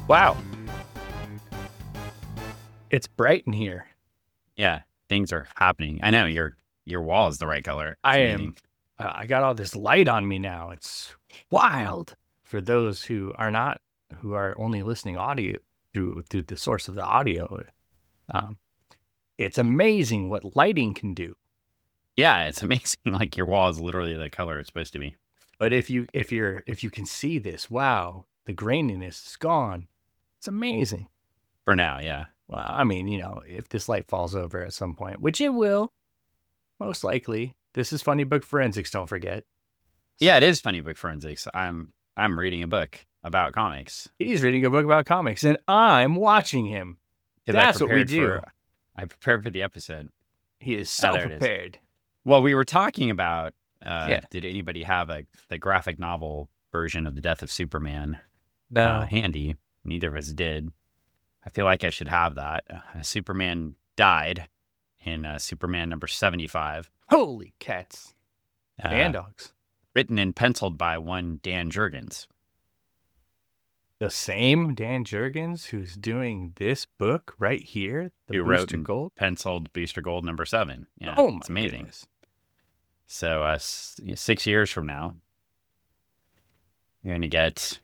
Wow. It's bright in here. Yeah, things are happening. I know your wall is the right color. I It's am. amazing. I got all this light on me now. It's wild. For those who are only listening audio through the source of the audio, um, it's amazing what lighting can do. Yeah, it's amazing. Like your wall is literally the color it's supposed to be. But if you can see this, wow, the graininess is gone. It's amazing. For now, yeah. Well, I mean, if this light falls over at some point, which it will, most likely. This is Funny Book Forensics, don't forget. Yeah, it is Funny Book Forensics. I'm reading a book about comics. He's reading a book about comics, and I'm watching him. Because That's what we do. I prepared for the episode. He is so There it is. prepared. Well, we were talking about Yeah. did anybody have the graphic novel version of the Death of Superman No. handy? Neither of us did. I feel like I should have that. Superman died in Superman number 75. Holy cats Uh, and dogs. Written and penciled by one Dan Jurgens. The same Dan Jurgens who's doing this book right here, the Who wrote Booster and Gold. penciled Booster Gold number 7. Yeah, Oh my it's amazing. goodness. So 6 years from now, you're going to get,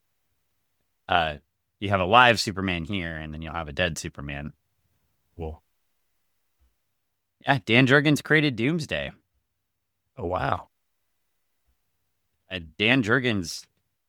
you have a live Superman here, and then you'll have a dead Superman. Cool. Yeah, Dan Jurgens created Doomsday. Oh wow. Dan Jurgens,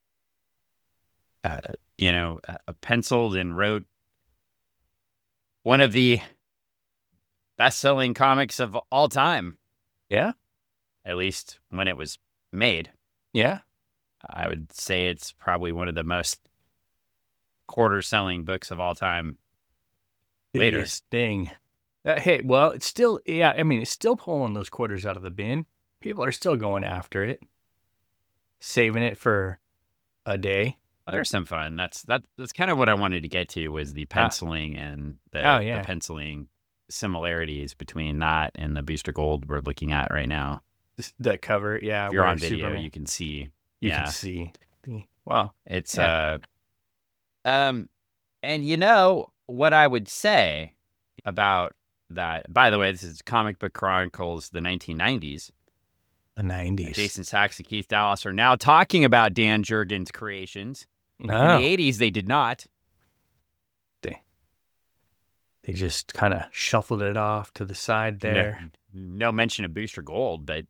penciled and wrote one of the best-selling comics of all time. Yeah. At least when it was made. Yeah. I would say it's probably one of the most quarter-selling books of all time. Later. Thing. Hey, well, it's still, yeah, I mean, it's still pulling those quarters out of the bin. People are still going after it, saving it for a day. There's some fun. That's kind of what I wanted to get to, was the penciling and the penciling similarities between that and the Booster Gold we're looking at right now. The cover, yeah. If you're on video, you can see. You can see. Wow. It's and what I would say about that. By the way, this is Comic Book Chronicles, the 1990s. The 90s. Jason Sachs and Keith Dallas are now talking about Dan Jurgens' creations. In the 80s, they did not. They just kind of shuffled it off to the side there. No mention of Booster Gold, but,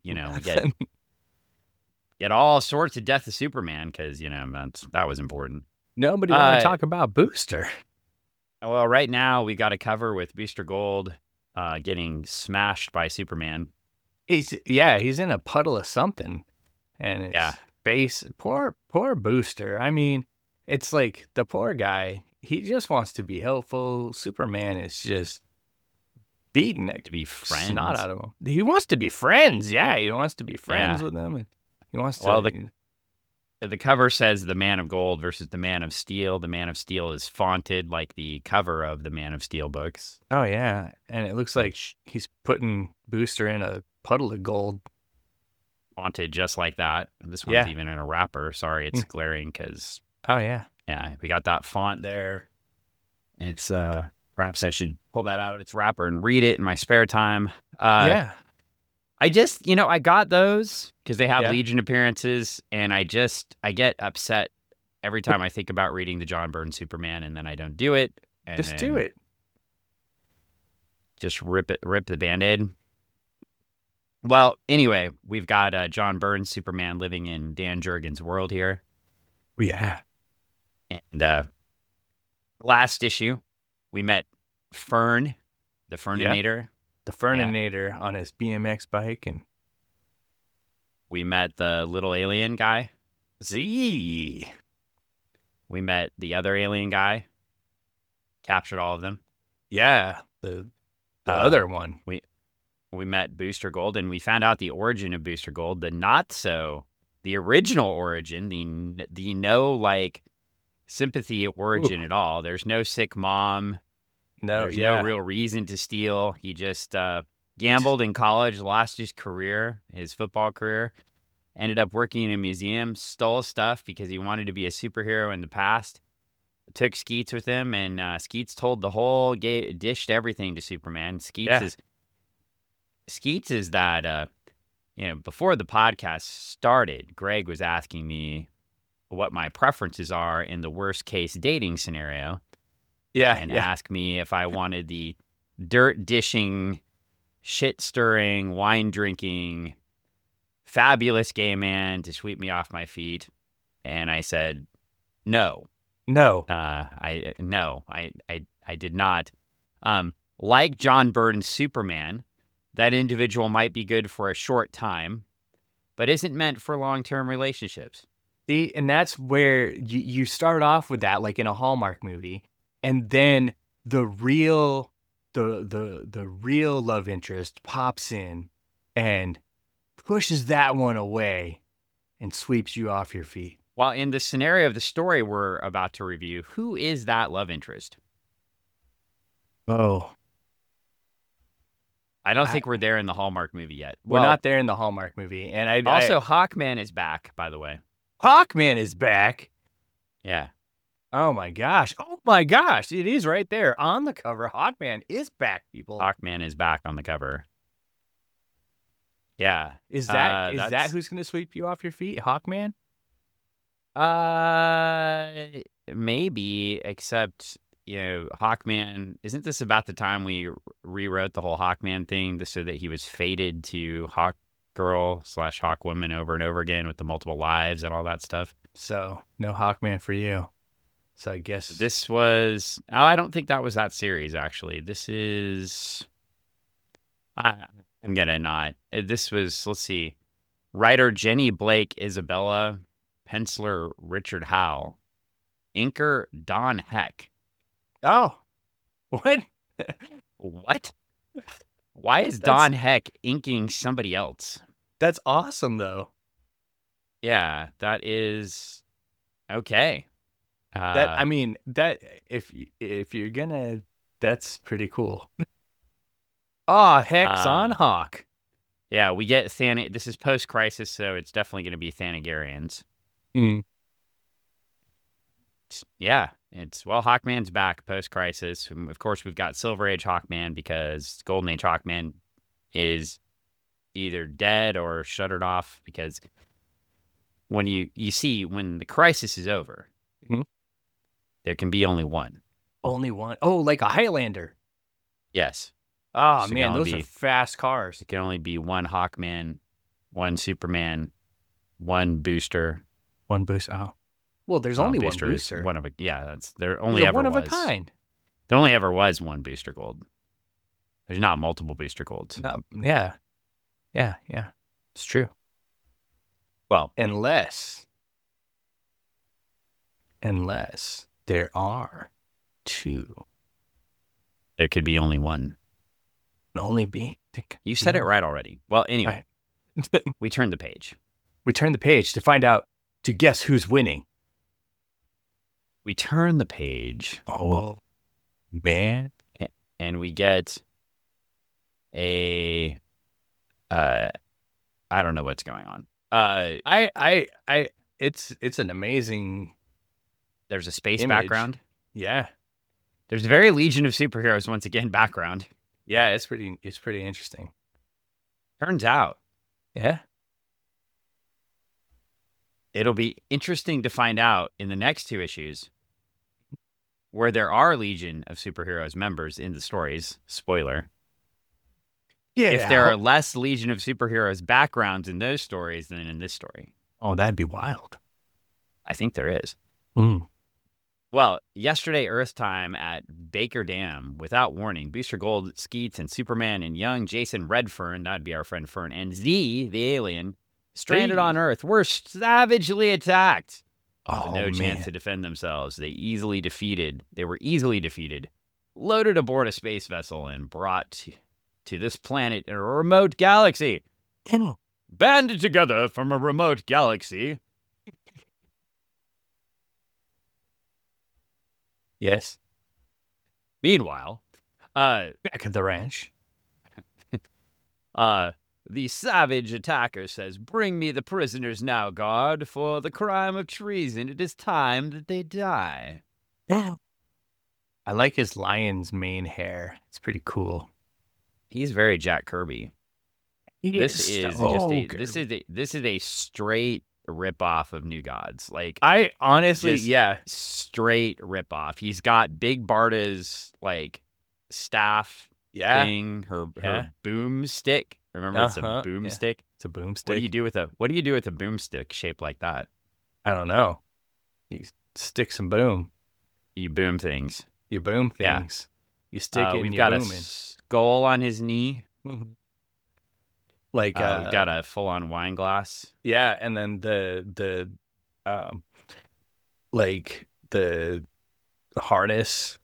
get all sorts of Death of Superman because, that was important. Nobody want to talk about Booster. Well, right now we got a cover with Booster Gold getting smashed by Superman. He's in a puddle of something, and it's base. Poor Booster. I mean, it's like the poor guy. He just wants to be helpful. Superman is just beating it to be friends. Not out of him. He wants to be friends. Yeah, he wants to be friends with them. And he wants to. Well, the cover says the Man of Gold versus the Man of Steel. The Man of Steel is fonted like the cover of the Man of Steel books. Oh yeah, and it looks like he's putting Booster in a puddle of gold. Fonted just like that. This one's even in a wrapper. Sorry, it's glaring because. Oh yeah. Yeah, we got that font there. It's perhaps I should pull that out of its wrapper and read it in my spare time. I just, I got those because they have Legion appearances, and I get upset every time I think about reading the John Byrne Superman, and then I don't do it. And just do it. Just rip the Band-Aid. Well, anyway, we've got John Byrne Superman living in Dan Jurgens' world here. Yeah. And last issue, we met Fern, the Ferninator. The Ferninator on his BMX bike, and we met the little alien guy, Z. We met the other alien guy. Captured all of them. Yeah, the other one. We met Booster Gold, and we found out the origin of Booster Gold, the original origin, the no sympathy origin at all. There's no sick mom. There's no real reason to steal. He just gambled in college, lost his career, his football career, ended up working in a museum, stole stuff because he wanted to be a superhero in the past, took Skeets with him, and Skeets told the whole dished everything to Superman. Skeets is that before the podcast started, Greg was asking me what my preferences are in the worst case dating scenario. And asked me if I wanted the dirt dishing, shit stirring, wine drinking, fabulous gay man to sweep me off my feet. And I said, no. I did not. Like John Byrne's Superman, that individual might be good for a short time, but isn't meant for long-term relationships. See, and that's where you start off with that, like in a Hallmark movie, and then the real love interest pops in and pushes that one away and sweeps you off your feet. Well, in the scenario of the story we're about to review, who is that love interest? Oh. I don't think we're there in the Hallmark movie yet. We're not there in the Hallmark movie. And Hawkman is back, by the way. Hawkman is back? Yeah. Oh my gosh. It is right there on the cover. Hawkman is back, people. Hawkman is back on the cover. Yeah. Is that who's going to sweep you off your feet? Hawkman? Maybe, except, Hawkman, isn't this about the time we rewrote the whole Hawkman thing so that he was fated to Hawkgirl / Hawkwoman over and over again with the multiple lives and all that stuff? So, no Hawkman for you. So I guess this was, I don't think that was that series, actually. This is, I'm going to not. This was, let's see, writer Jenny Blake Isabella, penciler Richard Howe, inker Don Heck. Oh, what? What? Why is Don Heck inking somebody else? That's awesome, though. Yeah, that is okay. If you're gonna, that's pretty cool. Heck's on Hawk. Yeah, we get this is post-crisis, so it's definitely going to be Thanagarians. Yeah, Hawkman's back post-crisis. Of course, we've got Silver Age Hawkman because Golden Age Hawkman is either dead or shuttered off, because when you see when the crisis is over, there can be only one. Only one? Oh, like a Highlander. Yes. Oh, so man, those are fast cars. It can only be one Hawkman, one Superman, one booster. One booster. Oh. Well, there's only one booster. There only ever was. One of a kind. There only ever was one Booster Gold. There's not multiple Booster Golds. Yeah. It's true. Well, unless there are two. There could be only one. Only be. You said it right already. Well, anyway, we turned the page. We turned the page to guess who's winning. We turn the page. Oh, man. And we get a, I don't know what's going on. It's an amazing. There's a space background. Yeah. There's a very Legion of Superheroes once again background. Yeah, it's pretty interesting. Turns out. Yeah. It'll be interesting to find out in the next two issues where there are Legion of Superheroes members in the stories. Spoiler. Yeah. If there are less Legion of Superheroes backgrounds in those stories than in this story. Oh, that'd be wild. I think there is. Well, yesterday Earth time at Baker Dam, without warning, Booster Gold, Skeets, and Superman and young Jason Redfern, that'd be our friend Fern, and Z, the alien, stranded on Earth, were savagely attacked. With no chance to defend themselves. They were easily defeated, loaded aboard a space vessel, and brought to this planet in a remote galaxy. Banded together from a remote galaxy. Yes. Meanwhile, back at the ranch, the savage attacker says, "Bring me the prisoners now, guard. For the crime of treason, it is time that they die." I like his lion's mane hair. It's pretty cool. He's very Jack Kirby. He This is is just so a good. this is a straight rip off of New Gods. Like I honestly, just yeah, straight rip off. He's got Big Barda's like staff yeah, thing, her yeah. boomstick. Remember, it's a Uh-huh. Yeah. boomstick. It's a What do boomstick. you do with a boomstick shaped like that? I don't know. You stick some boom. You boom things. You boom Yeah. things. You stick it We've and you got a booming. skull on his knee. Like We've got a full on wine glass. yeah, and then the um like the harness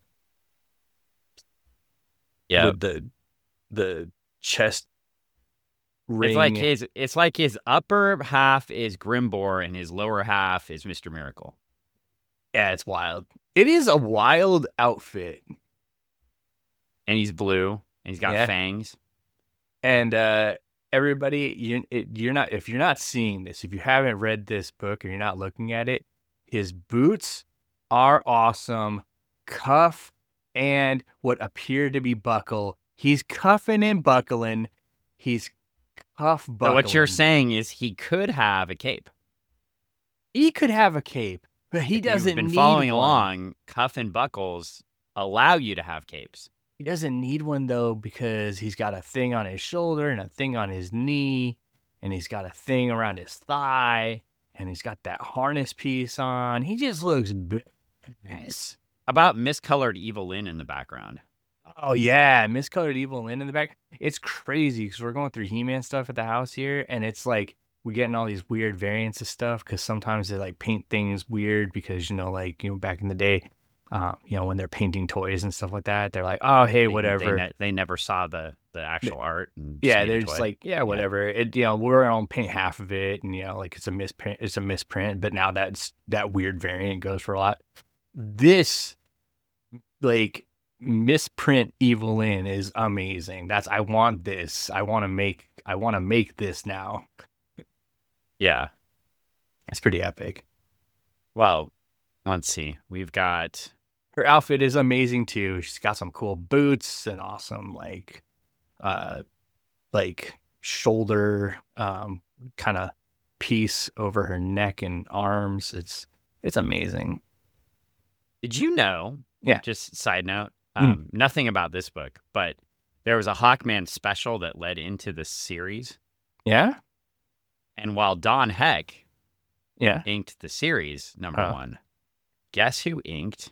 Yeah. with the chest It's like ring. his upper half is Grimbor and his lower half is Mr. Miracle. Yeah, it's wild. It is a wild outfit. And he's blue and he's got Yeah. fangs. And everybody, you're not, if you're not seeing this, if you haven't read this book or you're not looking at it, his boots are awesome. Cuff and what appear to be buckle. He's cuffing and buckling. He's cuff buckling. So what you're saying is he could have a cape. He could have a cape, but he doesn't You've been need following one. along. Cuff and buckles allow you to have capes. He doesn't need one though because he's got a thing on his shoulder and a thing on his knee, and he's got a thing around his thigh, and he's got that harness piece on. He just looks badass. About miscolored Evelyn in the background. Oh yeah, miscolored Evil Lynn in the back. It's crazy because we're going through He-Man stuff at the house here, and it's like we're getting all these weird variants of stuff because sometimes they like paint things weird because like back in the day, when they're painting toys and stuff like that, they're like, oh hey, whatever. They never saw the actual art. And Yeah, they're just like, yeah, whatever. It we're gonna paint half of it, and like it's a misprint. It's a misprint, but now that weird variant goes for a lot. This like misprint Evil Lynn is amazing. I want this. I want to make this now. Yeah. It's pretty epic. Well, let's see. We've got Her outfit is amazing too. She's got some cool boots and awesome like shoulder kind of piece over her neck and arms. It's amazing. Did you know? Yeah. Just side note. Nothing about this book, but there was a Hawkman special that led into the series. Yeah. And while Don Heck inked the series #1, guess who inked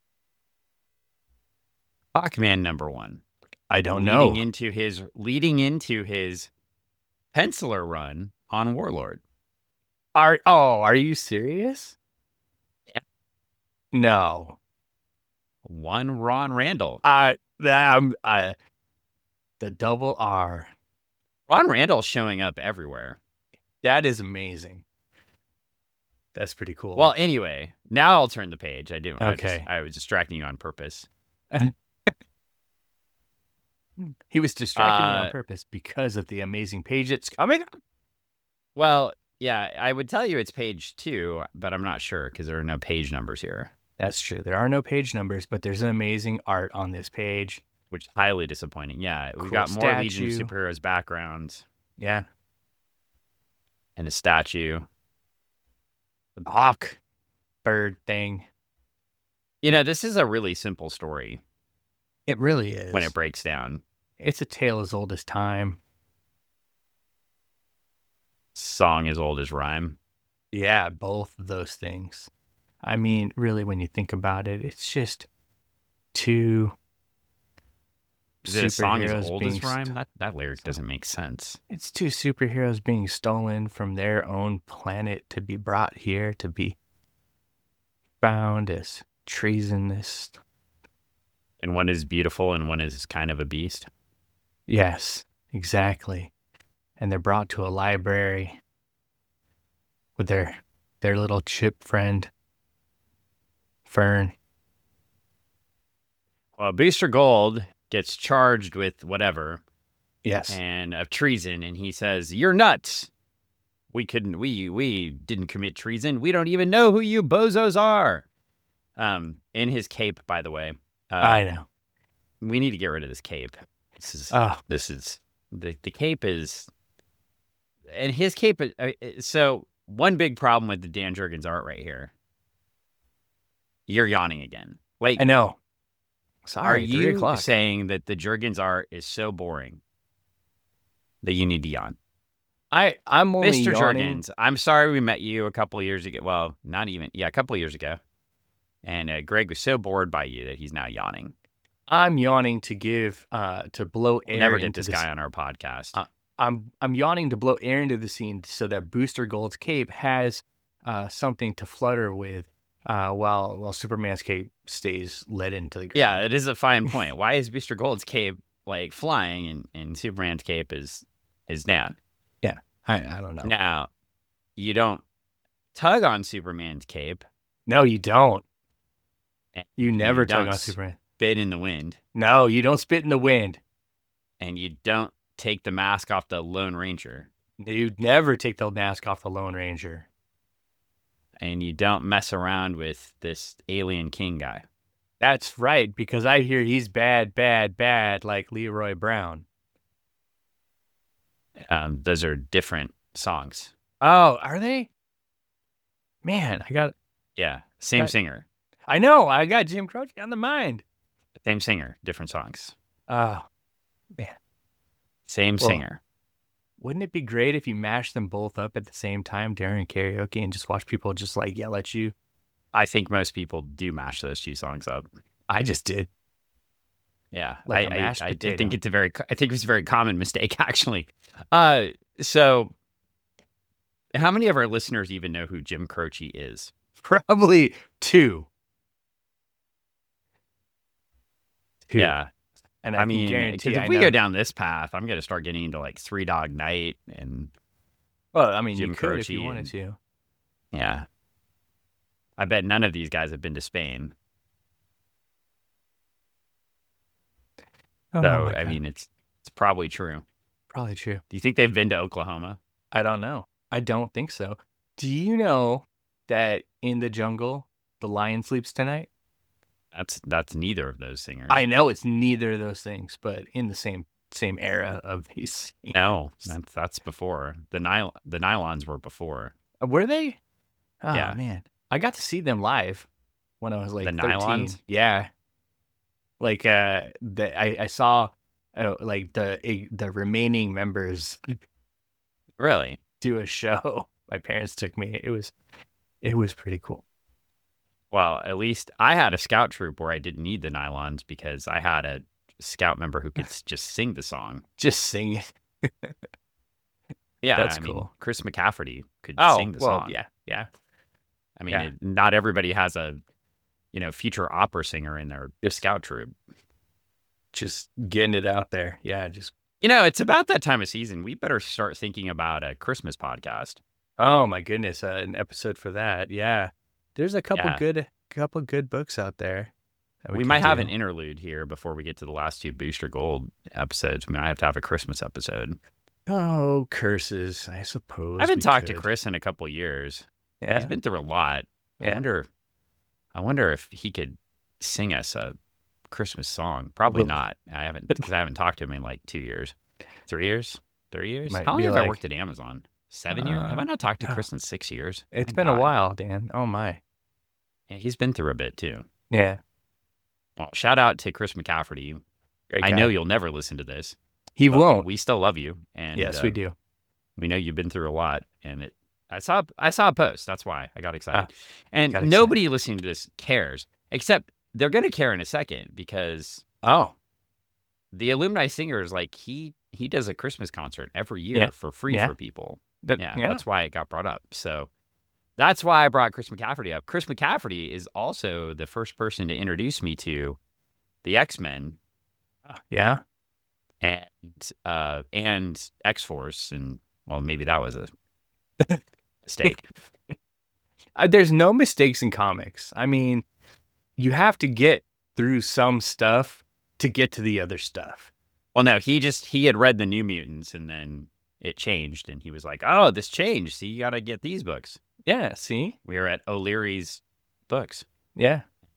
Hawkman #1? I don't know. Leading into his penciler run on Warlord. Are you serious? Yeah. No. One Ron Randall. The double R. Ron Randall's showing up everywhere. That is amazing. That's pretty cool. Well, anyway, now I'll turn the page. I do. Okay. I was distracting you on purpose. He was distracting me on purpose because of the amazing page it's coming. Well, yeah, I would tell you it's page 2, but I'm not sure because there are no page numbers here. That's true. There are no page numbers, but there's an amazing art on this page. Which is highly disappointing. Yeah, we've got more Legion of Superheroes backgrounds. Yeah. And a statue. The hawk bird thing. This is a really simple story. It really is. When it breaks down. It's a tale as old as time. Song as old as rhyme. Yeah, both of those things. I mean, really, when you think about it, it's just two Is it a song as old as rhyme? That lyric doesn't make sense. It's two superheroes being stolen from their own planet to be brought here to be found as treasonous. And one is beautiful and one is kind of a beast. Yes, exactly. And they're brought to a library with their little chip friend, Fern. Well, Booster Gold gets charged with whatever. Yes. And of treason, and he says, "You're nuts. We didn't commit treason. We don't even know who you bozos are." In his cape, by the way. I know. We need to get rid of this cape. This is the cape is, and his cape. So one big problem with the Dan Jurgens art right here. You're yawning again. Like, I know. Sorry, are you saying that the Jurgens art is so boring that you need to yawn? I'm only Mr. yawning. Jurgens, I'm sorry we met you a couple of years ago. Well, not even. Yeah, a couple of years ago. And Greg was so bored by you that he's now yawning. I'm yawning to give to blow air. Never did this guy on our podcast. I'm yawning to blow air into the scene so that Booster Gold's cape has something to flutter with while Superman's cape stays let into the ground. Yeah, it is a fine point. Why is Booster Gold's cape like flying and Superman's cape is down? Yeah, I don't know. Now, you don't tug on Superman's cape. No, you don't. You never tug on Superman. Spit in the wind. No, you don't spit in the wind. And you don't take the mask off the Lone Ranger. You'd never take the mask off the Lone Ranger. And you don't mess around with this alien king guy. That's right, because I hear he's bad, like Leroy Brown. Those are different songs. Oh, are they? Man, same singer. I know. I got Jim Croce on the mind. Same singer, different songs. Oh, man. Same singer. Wouldn't it be great if you mashed them both up at the same time during karaoke and just watch people just like yell at you? I think most people do mash those two songs up. I just did. Yeah, like I think it's a very common mistake, actually. So, how many of our listeners even know who Jim Croce is? Probably two. Yeah. And I mean, if we go down this path, I'm going to start getting into like Three Dog Night and. Well, I mean, Jim you could Croce if you wanted to. Yeah. I bet none of these guys have been to Spain. So, I mean, it's probably true. Probably true. Do you think they've been to Oklahoma? I don't know. I don't think so. Do you know that in the jungle, the lion sleeps tonight? That's neither of those singers. I know it's neither of those things, but in the same era of these. No, that's before. The Nylons were before. Were they? Oh, yeah, man. I got to see them live when I was like the 13. Nylons. Yeah, like I saw like the remaining members. Really? Do a show. My parents took me. It was pretty cool. Well, at least I had a scout troop where I didn't need the Nylons because I had a scout member who could just sing the song. Just sing it. Yeah, that's cool. Mean, Chris McCafferty could sing the song. Yeah. I mean, not everybody has a, future opera singer in their scout troop. Just getting it out there. Yeah, just. It's about that time of season. We better start thinking about a Christmas podcast. Oh my goodness, an episode for that. Yeah. There's a couple good books out there. We might have an interlude here before we get to the last two Booster Gold episodes. We might have to have a Christmas episode. Oh, curses! I suppose I haven't talked to Chris in a couple years. Yeah, he's been through a lot. Yeah. I wonder if he could sing us a Christmas song. Probably not. I haven't because I haven't talked to him in like 2 years, 3 years, 30 years. How long have I worked at Amazon? 7 years? Have I not talked to Chris in 6 years? It's been a while, Dan. Oh my. Yeah, he's been through a bit too. Yeah. Well, shout out to Chris McCafferty. I know you'll never listen to this. He won't. We still love you, and yes, we do. We know you've been through a lot, and I saw a post. That's why I got excited. Nobody listening to this cares, except they're going to care in a second because the alumni singers, like he does a Christmas concert every year for free for people. That's why it got brought up. So that's why I brought Chris McCafferty up. Chris McCafferty is also the first person to introduce me to the X-Men. Yeah. And X-Force, and well, maybe that was a mistake. There's no mistakes in comics. I mean, you have to get through some stuff to get to the other stuff. Well, no, he had read the New Mutants and then it changed, and he was like, "Oh, this changed. So you got to get these books." Yeah, see? We were at O'Leary's books. Yeah.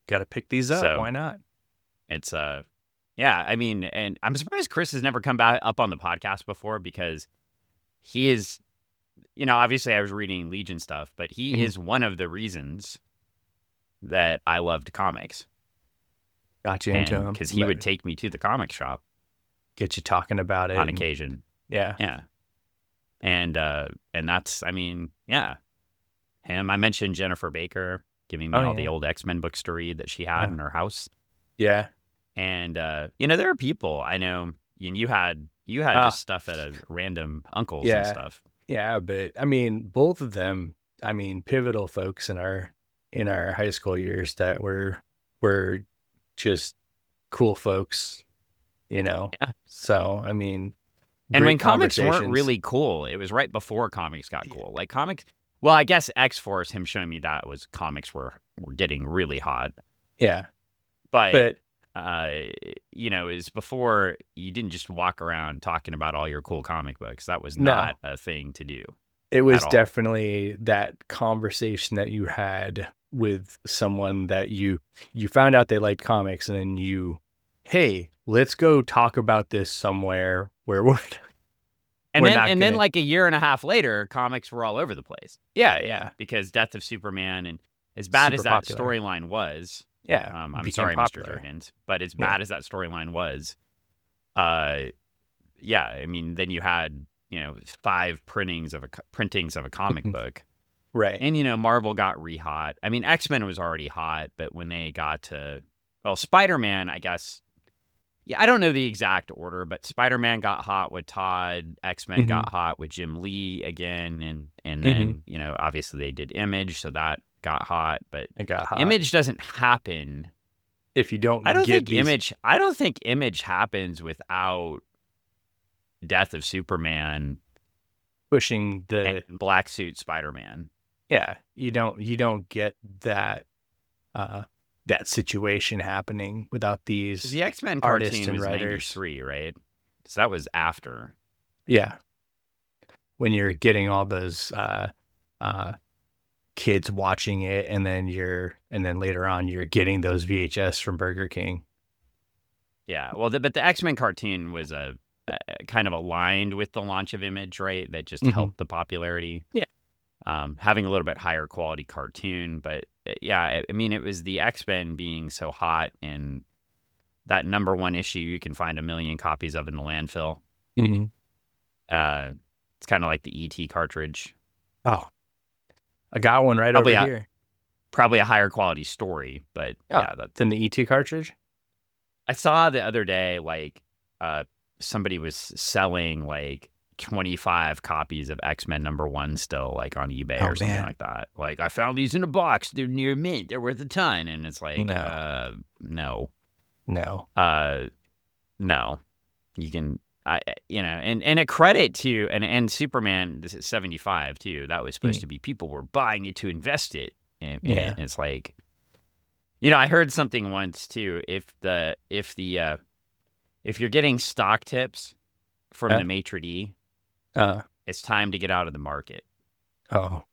Got to pick these up. So Why not? it's yeah, I mean, and I'm surprised Chris has never come back up on the podcast before because he is, obviously I was reading Legion stuff, but he is one of the reasons that I loved comics. Got you into him. Because he would take me to the comic shop. Get you talking about it. On occasion. Yeah. Yeah. And that's, I mean, yeah. Him. I mentioned Jennifer Baker giving me all the old X-Men books to read that she had in her house. Yeah. And, there are people I know, you had just stuff at a random uncle's and stuff. Yeah, but I mean, both of them, pivotal folks in our high school years that were just cool folks, Yeah. So, I mean, and when comics weren't really cool, it was right before comics got cool. Like comics, well, I guess X-Force, him showing me that was comics were getting really hot. Yeah. But is before you didn't just walk around talking about all your cool comic books. That was not a thing to do. It was definitely that conversation that you had with someone that you found out they liked comics, and then hey, let's go talk about this somewhere where we're then like a year and a half later, comics were all over the place. Yeah. Because Death of Superman, and as bad as that storyline was. Yeah. I'm sorry, popular. Mr. Jurgens, but as bad as that storyline was, yeah, I mean, then you had, 5 printings of a comic book. Right. And, Marvel got re-hot. I mean, X-Men was already hot, but when they got to, Spider-Man, I guess, I don't know the exact order, but Spider-Man got hot with Todd, X-Men got hot with Jim Lee again, and then, obviously they did Image, so that got hot, but it got hot. Image doesn't happen if you don't. I don't think Image happens without Death of Superman pushing the black suit Spider-Man. Yeah, you don't get that that situation happening without these. The X-Men cartoon was 93, right? So that was after. Yeah, when you're getting all those kids watching it, and then later on you're getting those VHS from Burger King. Yeah, well, but the X-Men cartoon was a kind of aligned with the launch of Image, right? That just helped the popularity. Yeah, having a little bit higher quality cartoon, but yeah, I mean, it was the X-Men being so hot, and that #1 issue you can find 1 million copies of in the landfill. Mm-hmm. It's kind of like the ET cartridge. Oh. I got one over here. Probably a higher quality story, but that's in the ET cartridge. I saw the other day, like, somebody was selling like 25 copies of X-Men #1 still, like on eBay or something like that. Like, I found these in a box. They're near mint. They're worth a ton. And it's like, no. You can, and a credit to, and Superman, this is 75 too. That was supposed to be, people were buying it to invest it. And it's like, I heard something once too. If you're getting stock tips from the maitre d', it's time to get out of the market. Oh.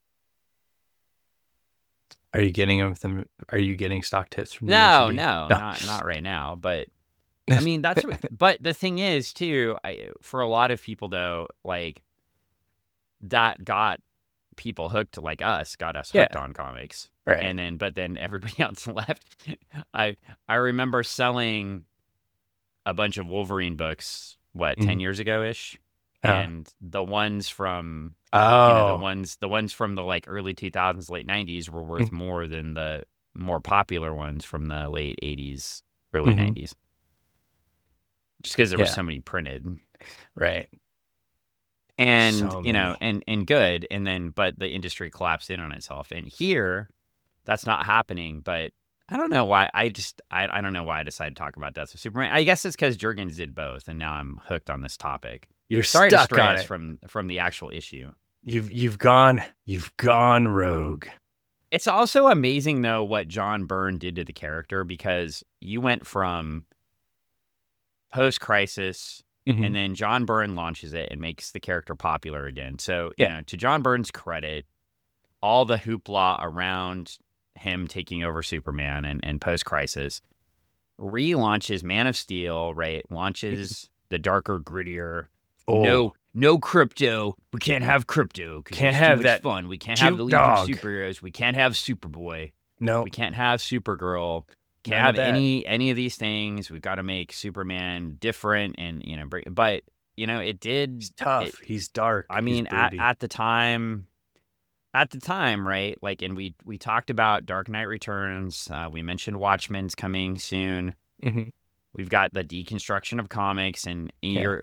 Are you getting them from? Are you getting stock tips from? No, not right now. But I mean, that's. But the thing is, too, for a lot of people, though, like that got people hooked, like us, got us hooked on comics, right? And then everybody else left. I remember selling a bunch of Wolverine books, 10 years ago ish. And the ones from the ones from the like early 2000s, late 90s were worth more than the more popular ones from the late 80s, early 90s. Just because there were so many printed. Right. And and good, and then but the industry collapsed in on itself. And here that's not happening, but I don't know why. I don't know why I decided to talk about Death of Superman. I guess it's because Jurgens did both, and now I'm hooked on this topic. You're sorry stuck to stray on us it from the actual issue. You've gone rogue. It's also amazing though what John Byrne did to the character, because you went from post-crisis, and then John Byrne launches it and makes the character popular again. So to John Byrne's credit, all the hoopla around him taking over Superman and post-Crisis, relaunches Man of Steel, right? Launches the darker, grittier. Oh, No crypto. We can't have crypto. Can't it's have too much that fun. We can't have the Juke League of dog. Superheroes. We can't have Superboy. no, We can't have Supergirl. Can't none of have that. any of these things. We've got to make Superman different, and but it did. He's tough. He's dark. I he's mean, broody. at the time, right? Like, and we talked about Dark Knight Returns. We mentioned Watchmen's coming soon. Mhm. We've got the deconstruction of comics, and Yeah.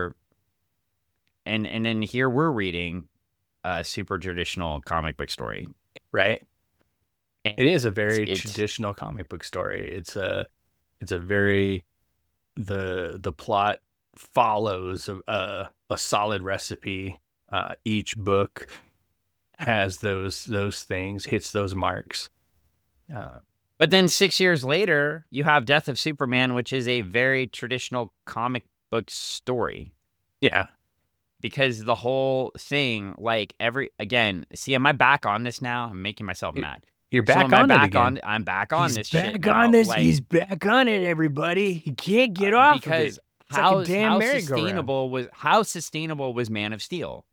and then here we're reading a super traditional comic book story. Right. And It is a very it's- traditional comic book story. It's a very the plot follows a solid recipe. Each book has those things, hits those marks. But then 6 years later, you have Death of Superman, which is a very traditional comic book story. Yeah. Because the whole thing, like am I back on this now? I'm making myself mad. You're So back am I on it back again. I'm back on He's this back shit. on now, this. like, He's back on it, everybody. He can't get off because of it. It's like a damn how merry-go-round. sustainable was Man of Steel?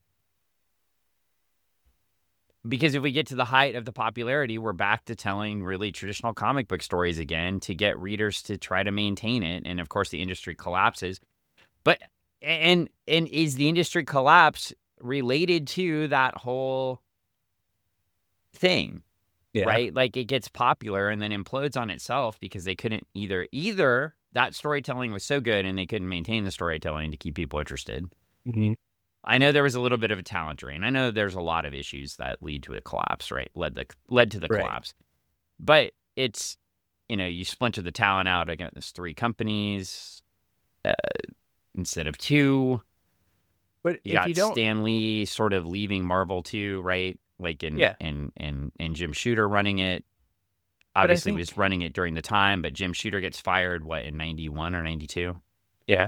Because if we get to the height of the popularity, we're back to telling really traditional comic book stories again to get readers to try to maintain it. And of course, the industry collapses. But and is the industry collapse related to that whole thing? Yeah. Right? Like, it gets popular and then implodes on itself because they couldn't either that storytelling was so good and they couldn't maintain the storytelling to keep people interested. Mm-hmm. I know there was a little bit of a talent drain. I know there's a lot of issues that lead to a collapse, right? Led to the Right. collapse. But it's, you splinter the talent out against 3 companies instead of 2. But You if got you don't, Stan Lee sort of leaving Marvel too, right? Like, and Jim Shooter running it. Obviously, was running it during the time, but Jim Shooter gets fired, in 91 or 92? yeah,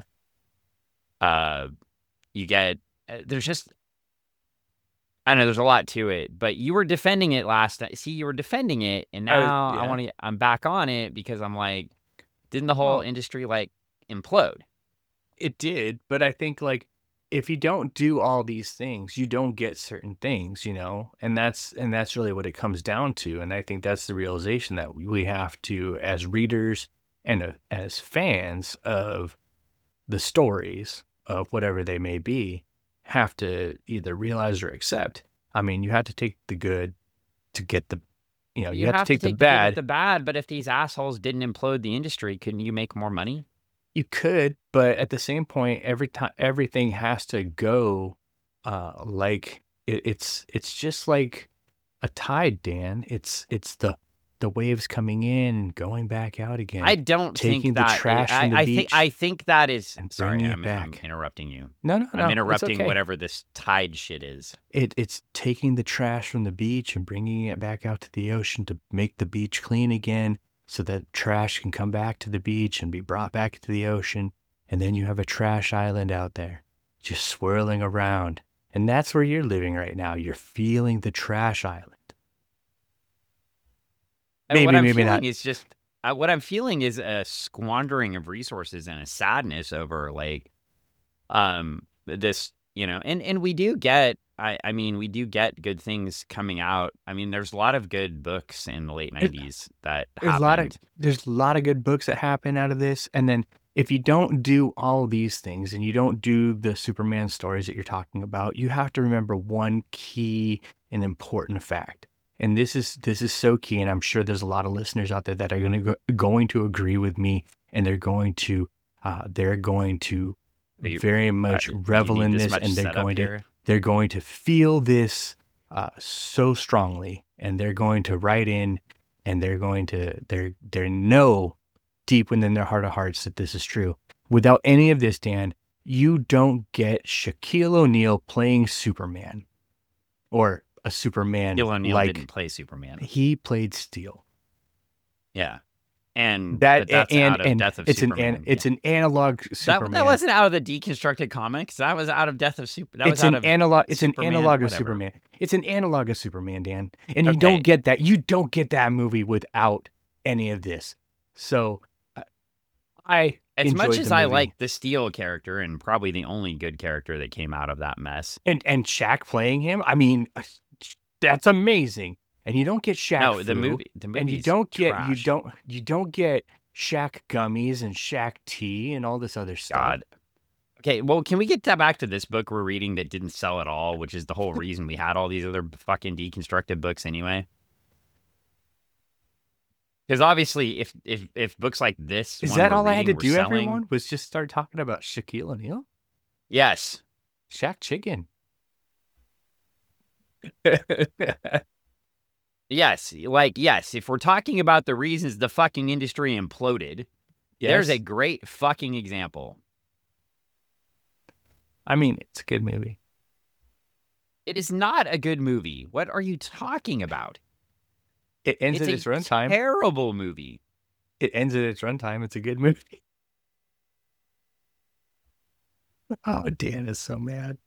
You get, there's just, I don't know, there's a lot to it, but you were defending it you were defending it, and now I'm back on it because I'm like, didn't the whole industry like implode? it did. But I think like if you don't do all these things, you don't get certain things, and that's really what it comes down to. And I think that's the realization that we have to, as readers and as fans of the stories of whatever they may be, have to either realize or accept. I mean, you have to take the good to get the, you have to take the bad. The bad, but if these assholes didn't implode the industry, couldn't you make more money? You could, but at the same point, everything has to go like it's just like a tide, Dan. It's the waves coming in and going back out again. I don't taking think the that trash from the beach. I think that is. and Sorry, bringing it I'm back. interrupting you. No, I'm it's interrupting okay. whatever this tide shit is. It's taking the trash from the beach and bringing it back out to the ocean to make the beach clean again, so that trash can come back to the beach and be brought back to the ocean. And then you have a trash island out there just swirling around. And that's where you're living right now. You're feeling the trash island. And Maybe, what I'm maybe feeling not. is just what I'm feeling is a squandering of resources and a sadness over like this, and we do get I mean we do get good things coming out. I mean, there's a lot of good books in the late 90s that happened. There's a lot of good books that happen out of this. And then if you don't do all these things and you don't do the Superman stories that you're talking about, you have to remember one key and important fact. And this is so key, and I'm sure there's a lot of listeners out there that are going to agree with me, and they're going to very much revel in this, and they're going to feel this so strongly, and they're going to write in, and they know deep within their heart of hearts that this is true. Without any of this, Dan, you don't get Shaquille O'Neal playing Superman, or a Superman. Shaquille O'Neal like didn't play Superman. He played Steel. Yeah, and that's out of Death of it's Superman. It's an analog Superman. That wasn't out of the deconstructed comics. That was out of Death of Superman. It's an analog of Superman. It's an analog of Superman, Dan. And you Okay. don't get that. You don't get that movie without any of this. So I As much enjoyed as the I movie. like the Steel character, and probably the only good character that came out of that mess. And Shaq playing him, I mean, that's amazing. And you don't get Shaq No, the Fu, movie, and you don't get trash. you don't get Shaq gummies and Shaq tea and all this other stuff. God. Okay, well, can we get back to this book we're reading that didn't sell at all, which is the whole reason we had all these other fucking deconstructed books anyway? Because obviously, if books like this, Is one that we're all I had to reading do? were selling- Everyone was just start talking about Shaquille O'Neal, Yes. Shaq Chicken. Yes, yes. If we're talking about the reasons the fucking industry imploded, there's a great fucking example. I mean, it's a good movie. It is not a good movie. What are you talking about? It ends at its runtime. Terrible movie. It ends at its runtime. It's a good movie. Oh, Dan is so mad.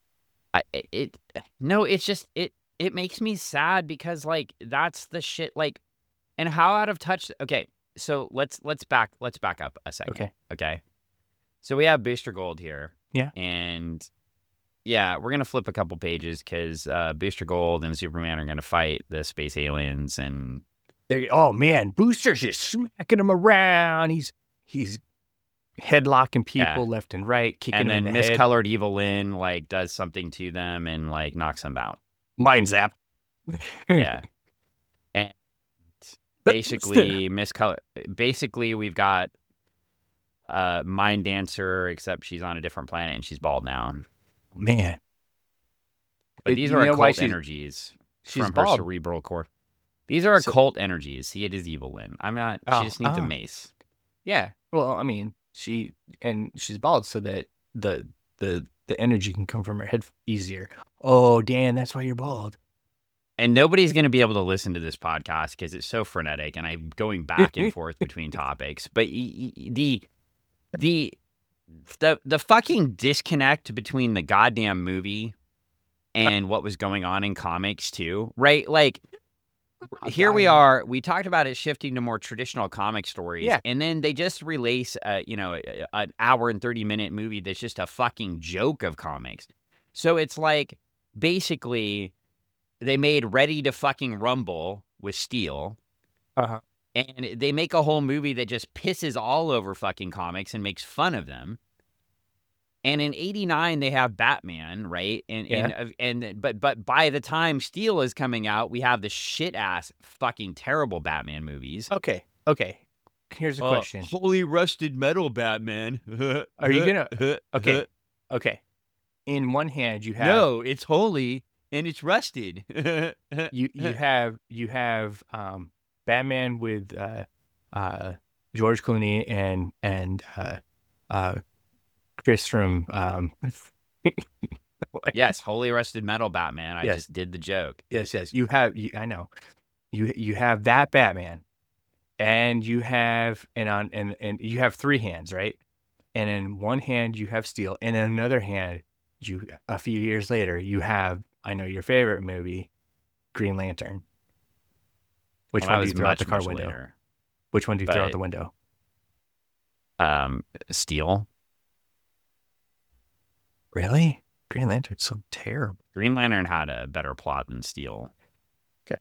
It's just it makes me sad because like that's the shit like, and how out of touch. Okay, so let's back up a second. Okay. So we have Booster Gold here. Yeah. And yeah, we're gonna flip a couple pages because Booster Gold and Superman are gonna fight the space aliens, and oh man, Booster's just smacking them around. He's headlocking people left and right, kicking and them then in the head. Miscolored Evil Lynn like does something to them and like knocks them out. Mind zap. Yeah. And basically we've got Mind Dancer, except she's on a different planet and she's bald now. Man. But these are occult energies from her cerebral core. These are occult energies. See, it is Evil Lynn. I'm not. She just needs a mace. Yeah. Well, I mean, she's bald so that the energy can come from her head easier. Oh, Dan, that's why you're bald. And nobody's going to be able to listen to this podcast because it's so frenetic, and I'm going back and forth between topics. But the fucking disconnect between the goddamn movie and what was going on in comics too, right? Like, here we are. We talked about it shifting to more traditional comic stories, and then they just release, an hour and 30-minute movie that's just a fucking joke of comics. So it's like basically they made Ready to Fucking Rumble with Steel. And they make a whole movie that just pisses all over fucking comics and makes fun of them. And in '89 they have Batman, right? But by the time Steel is coming out, we have the shit ass fucking terrible Batman movies. Okay. Here's a question. Holy rusted metal Batman. Are you gonna? Okay. In one hand, you have no, it's holy and it's rusted. you have Batman with George Clooney and Chris from yes, Holy Rusted Metal Batman. I just did the joke. Yes. I know. You have that Batman, and you have and you have three hands, right? And in one hand you have Steel, and in another hand, a few years later you have, I know your favorite movie, Green Lantern. Which one do you throw out the car window? Later. Which one do you throw out the window? Steel. Really? Green Lantern's so terrible. Green Lantern had a better plot than Steel. Okay.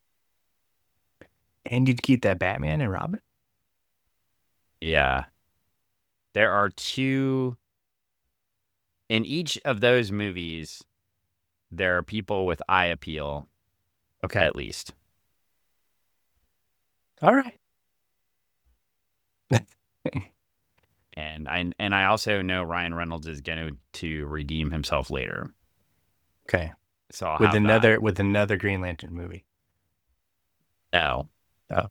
And you'd keep that Batman and Robin? Yeah. There are two. In each of those movies, there are people with eye appeal. Okay, at least. All right. And I also know Ryan Reynolds is going to redeem himself later. Okay. So I'll with another Green Lantern movie. No. Oh.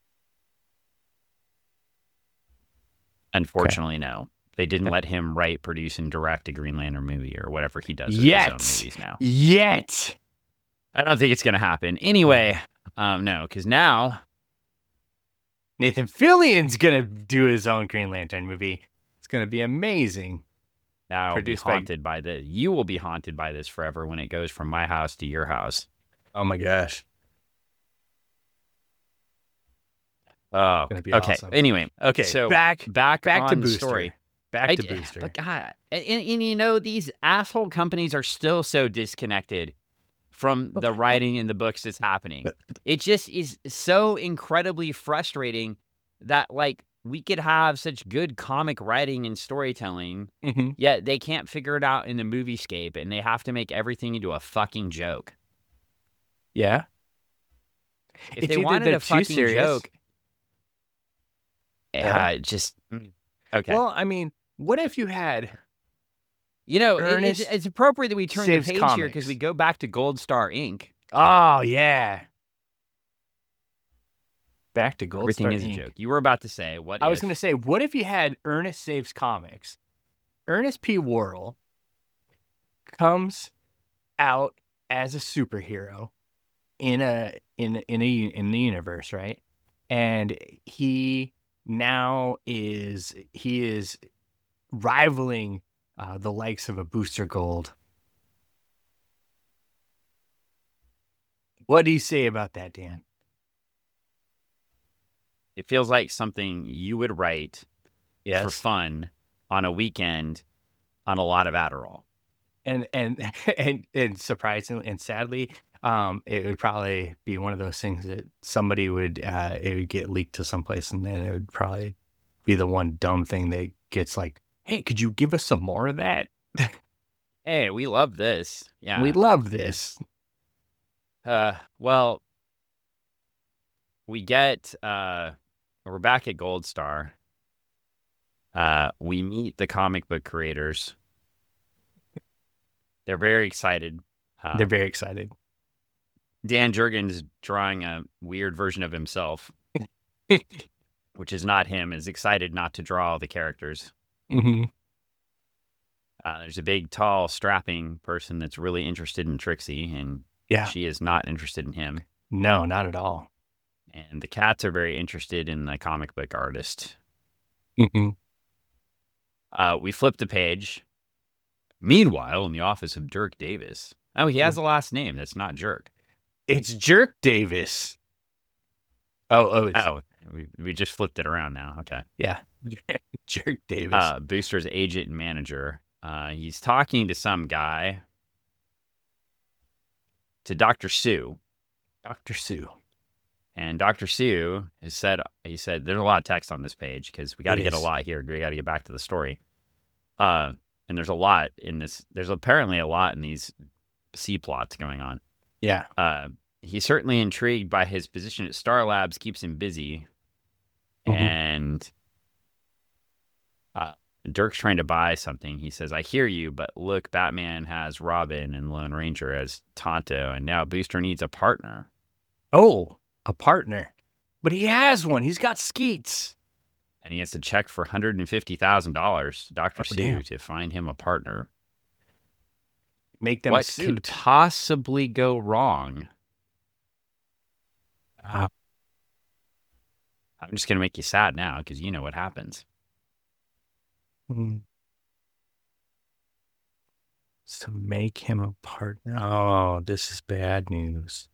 Unfortunately, no. They didn't let him write, produce, and direct a Green Lantern movie or whatever he does with his own movies now. Yet. I don't think it's going to happen. Anyway, no, because now Nathan Fillion's going to do his own Green Lantern movie. It's going to be amazing. Now you will be haunted by this forever when it goes from my house to your house. Oh my gosh. Oh, Gonna be okay. awesome. Anyway, Okay, so back back to on the Booster. story. Back to But Booster. God, and you know, these asshole companies are still so disconnected from the writing in the books that's happening. It just is so incredibly frustrating that like we could have such good comic writing and storytelling, Mm-hmm. yet they can't figure it out in the moviescape, and they have to make everything into a fucking joke. Yeah. If It's they either wanted they're a too fucking serious. joke, Yeah. just okay. Well, I mean, what if you had You know, Ernest it's appropriate that we turn the Saves page here because we Comics? go back to Gold Star Inc. Oh yeah. Back to Gold Everything Star is a Inc. joke. You were about to say, what I was if? gonna say, what if you had Ernest Saves Comics? Ernest P. Worrell comes out as a superhero in the universe, right? And he is rivaling the likes of a Booster Gold. What do you say about that, Dan? It feels like something you would write for Yes. fun on a weekend on a lot of Adderall. And and surprisingly and sadly, it would probably be one of those things that somebody would it would get leaked to someplace, and then it would probably be the one dumb thing that gets like, hey, could you give us some more of that? Hey, we love this. We Yeah. love this. Well, we get we're back at Gold Star. We meet the comic book creators. They're very excited. They're very excited. Dan Jurgens drawing a weird version of himself, which is not him, is excited not to draw all the characters. Mm-hmm. There's a big, tall, strapping person that's really interested in Trixie, and Yeah. she is not interested in him. No, not at all. And the cats are very interested in the comic book artist. Mm-hmm. We flip the page. Meanwhile, in the office of Dirk Davis. Oh, he has a last name. That's not Jerk. It's Jerk Davis. Oh, we just flipped it around now. Okay. Yeah. Jerk Davis. Booster's agent and manager. He's talking to some guy, to Dr. Sue. Dr. Sue. And Dr. Sue he said, there's a lot of text on this page because we got to get a lot here. We got to get back to the story. And there's a lot in this. There's apparently a lot in these C plots going on. Yeah. He's certainly intrigued by his position at Star Labs, keeps him busy. Mm-hmm. And Dirk's trying to buy something. He says, I hear you, but look, Batman has Robin and Lone Ranger as Tonto, and now Booster needs a partner. Oh, a partner. But he has one. He's got Skeets. And he has to check for $150,000, Dr. Sue, damn. to find him a partner. Make them what a suit. Could possibly go wrong? I'm just going to make you sad now because you know what happens. So make him a partner. Oh, this is bad news.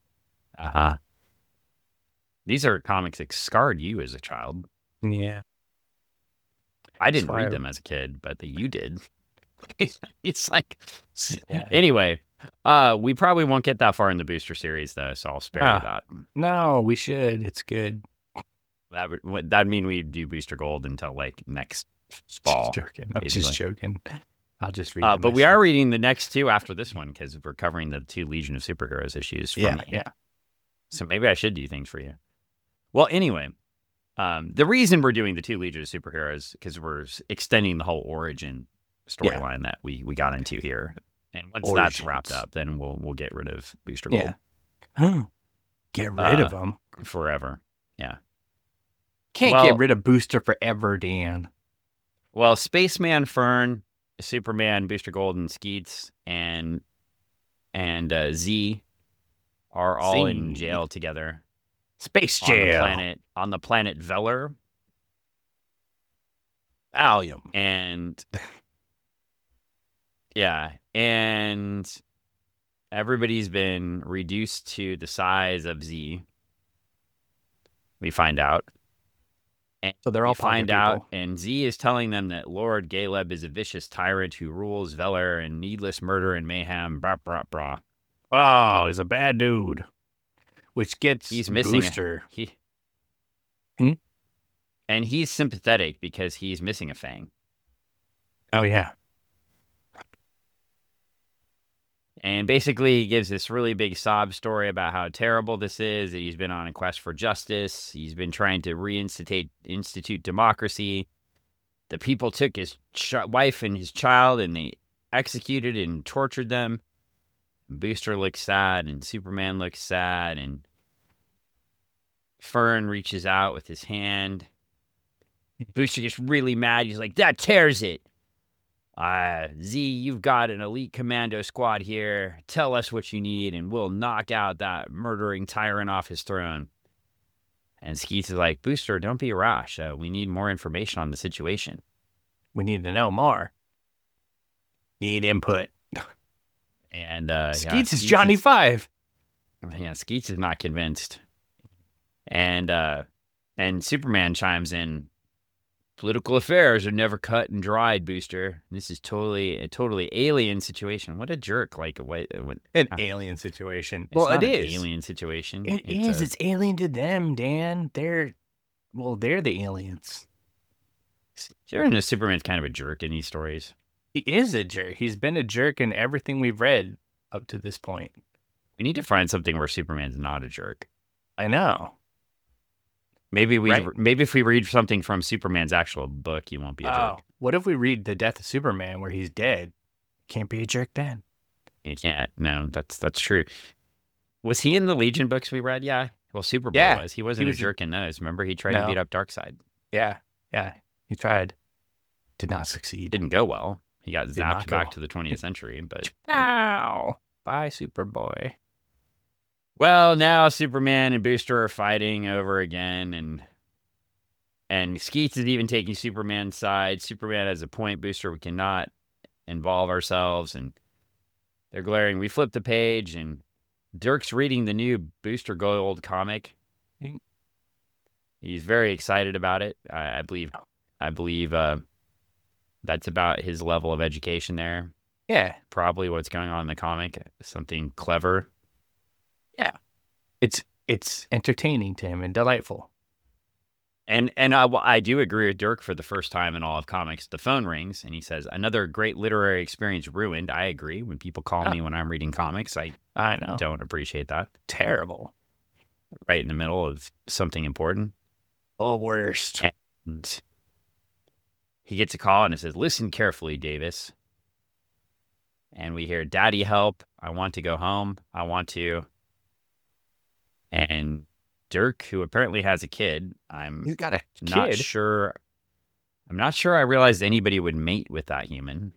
These are comics that scarred you as a child. Yeah. I didn't read them as a kid, but you did. It's like, anyway, we probably won't get that far in the Booster series, though, so I'll spare you that. No, we should. It's good. That'd mean we do Booster Gold until like next fall. I'm just joking. I'll just read. But we are reading the next two after this one because we're covering the 2 Legion of Superheroes issues. Yeah. So maybe I should do things for you. Well, anyway, the reason we're doing the 2 Legion of Superheroes because we're extending the whole origin storyline that we got into here, and once that's wrapped up, then we'll get rid of Booster Gold. Yeah. Get rid of them forever. Yeah. Can't get rid of Booster forever, Dan. Well, Spaceman Fern, Superman, Booster Gold, and Skeets, and Z are all in jail together. Space jail on the planet Veller. Allium. And yeah, and everybody's been reduced to the size of Z. We find out. And so they're all find out, people. and Z is telling them that Lord Galeb is a vicious tyrant who rules Veller and needless murder and mayhem. Brah, brah, brah. Oh, he's a bad dude. Which gets he's missing Booster. And he's sympathetic because he's missing a fang. Oh, yeah. And basically he gives this really big sob story about how terrible this is, that he's been on a quest for justice. He's been trying to institute democracy. The people took his wife and his child and they executed and tortured them. And Booster looks sad and Superman looks sad and Fern reaches out with his hand. Booster gets really mad. He's like, that tears it. Z, you've got an elite commando squad here. Tell us what you need, and we'll knock out that murdering tyrant off his throne. And Skeets is like, Booster, don't be rash. We need more information on the situation. We need to know more. Need input. And Skeets is Johnny Five. Yeah, Skeets is not convinced. And Superman chimes in. Political affairs are never cut and dried, Booster. This is a totally alien situation. What a jerk! An alien situation. Well, it is an alien situation. It's alien to them, Dan. They're the aliens. Sure, and Superman's kind of a jerk in these stories. He is a jerk. He's been a jerk in everything we've read up to this point. We need to find something where Superman's not a jerk. I know. Maybe if we read something from Superman's actual book, he won't be a jerk. What if we read The Death of Superman where he's dead? Can't be a jerk then. He can't. No, that's true. Was he in the Legion books we read? Yeah. Well, Superboy was. He wasn't a jerk in those. Remember, he tried to beat up Darkseid. Yeah. He tried. Did not succeed. Didn't go well. He got zapped back to the 20th century. But ow! Bye, Superboy. Well, now Superman and Booster are fighting over again, and Skeets is even taking Superman's side. Superman has a point, Booster. We cannot involve ourselves, and they're glaring. We flip the page, and Dirk's reading the new Booster Gold comic. He's very excited about it. I believe that's about his level of education there. Yeah, probably what's going on in the comic. Something clever. Yeah, it's entertaining to him and delightful. And I do agree with Dirk for the first time in all of comics. The phone rings and he says, "Another great literary experience ruined." I agree. When people call me when I'm reading comics, I know. Don't appreciate that. Terrible. Right in the middle of something important. Oh, worst. And he gets a call and it says, "Listen carefully, Davis." And we hear, "Daddy, help. I want to go home. I want to." And Dirk, who apparently has a kid, he's got a not kid. Sure. I'm not sure I realized anybody would mate with that human.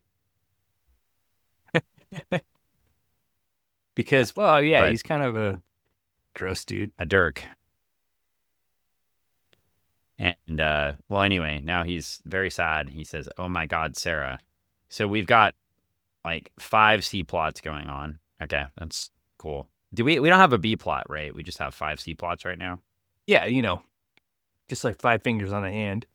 Because, well, yeah, he's kind of a gross dude. A Dirk. And, well, anyway, now he's very sad. He says, "Oh my God, Sarah." So we've got like 5 C plots going on. Okay, that's cool. We don't have a B plot, right? We just have 5 C plots right now. Yeah, just like 5 fingers on a hand.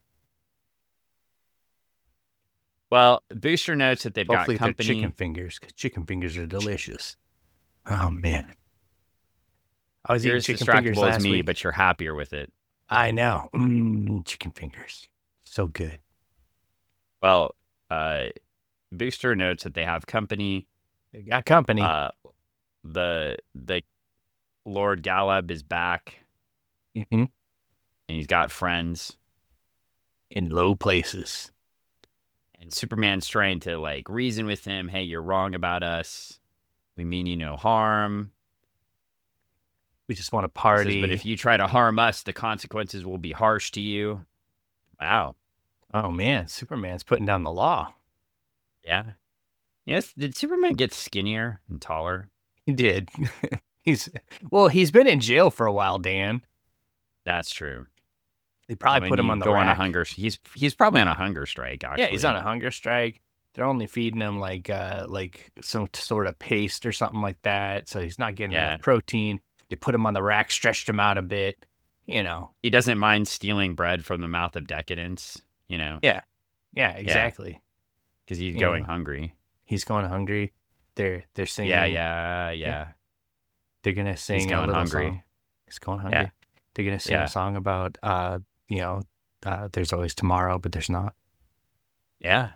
Well, Booster notes that they've Hopefully got company. Chicken fingers, because chicken fingers are delicious. Oh man, I was eating chicken fingers last week, but you're happier with it. I know. Chicken fingers, so good. Well, Booster notes that they have company. They got company. The Lord Galeb is back, and he's got friends in low places. And Superman's trying to like reason with him. "Hey, you're wrong about us. We mean you no harm. We just want to party. Says, but if you try to harm us, the consequences will be harsh to you." Wow. Oh man, Superman's putting down the law. Yeah. Yes. Did Superman get skinnier and taller? He did. He's been in jail for a while, Dan. That's true. They probably put him on the rack. on a hunger. He's probably on a hunger strike. Actually, yeah, he's on a hunger strike. they're only feeding him like some sort of paste or something like that, so he's not getting enough protein. They put him on the rack, stretched him out a bit, you know. He doesn't mind stealing bread from the mouth of decadence, you know. Yeah, exactly. Because he's going hungry. He's going hungry. They're singing. Yeah. They're gonna sing. He's going hungry. Song. He's going hungry. Yeah. They're gonna sing a song about there's always tomorrow, but there's not. Yeah.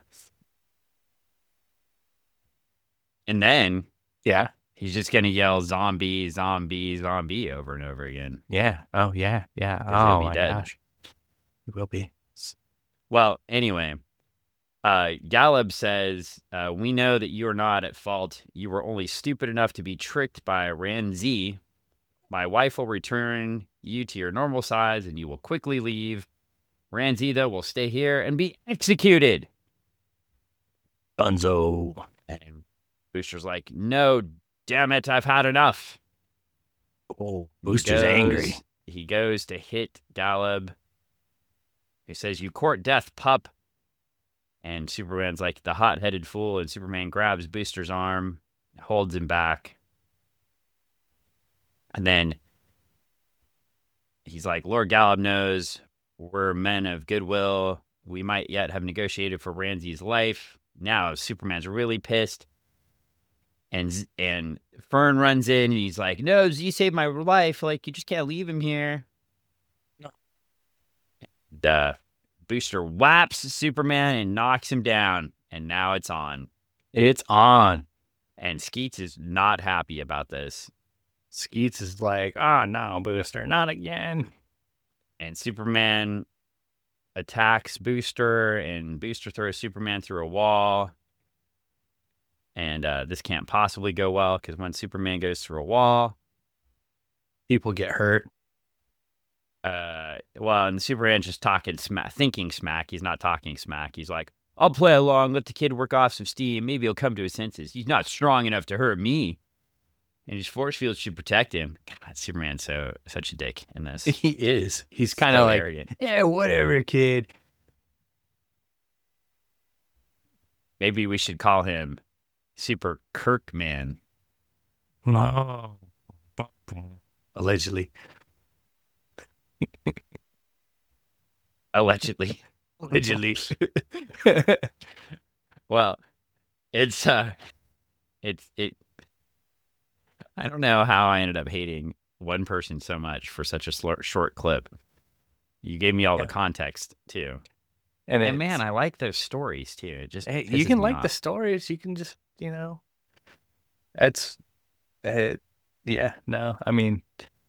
And then he's just gonna yell zombie, zombie, zombie over and over again. Yeah. Oh yeah. Oh my gosh. He will be. Well, anyway. Galeb says, we know that you are not at fault. You were only stupid enough to be tricked by Ranzi. My wife will return you to your normal size and you will quickly leave. Ranzi, though, will stay here and be executed. Dunzo. And Booster's like, no, damn it, I've had enough. Oh, Booster's angry. He goes to hit Galeb. He says, you court death, pup. And Superman's like the hot-headed fool, and Superman grabs Booster's arm, holds him back. And then he's like, Lord Galeb knows we're men of goodwill. We might yet have negotiated for Ranzi's life. Now Superman's really pissed. And Fern runs in, and he's like, no, you saved my life. Like, you just can't leave him here. No. Booster whaps Superman and knocks him down, and now it's on. It's on. And Skeets is not happy about this. Skeets is like, oh, no, Booster, not again. And Superman attacks Booster, and Booster throws Superman through a wall. And this can't possibly go well, because when Superman goes through a wall, people get hurt. And Superman's just thinking smack. He's not talking smack. He's like, I'll play along, let the kid work off some steam. Maybe he'll come to his senses. He's not strong enough to hurt me. And his force field should protect him. God, Superman's such a dick in this. He is. He's kind of like, arrogant. Yeah, whatever, kid. Maybe we should call him Super Kirkman. No. Allegedly. Allegedly. Well, it's I don't know how I ended up hating one person so much for such a short clip. You gave me all the context too. And man, I like those stories too. It just you can like the stories. You can just, it's no. I mean,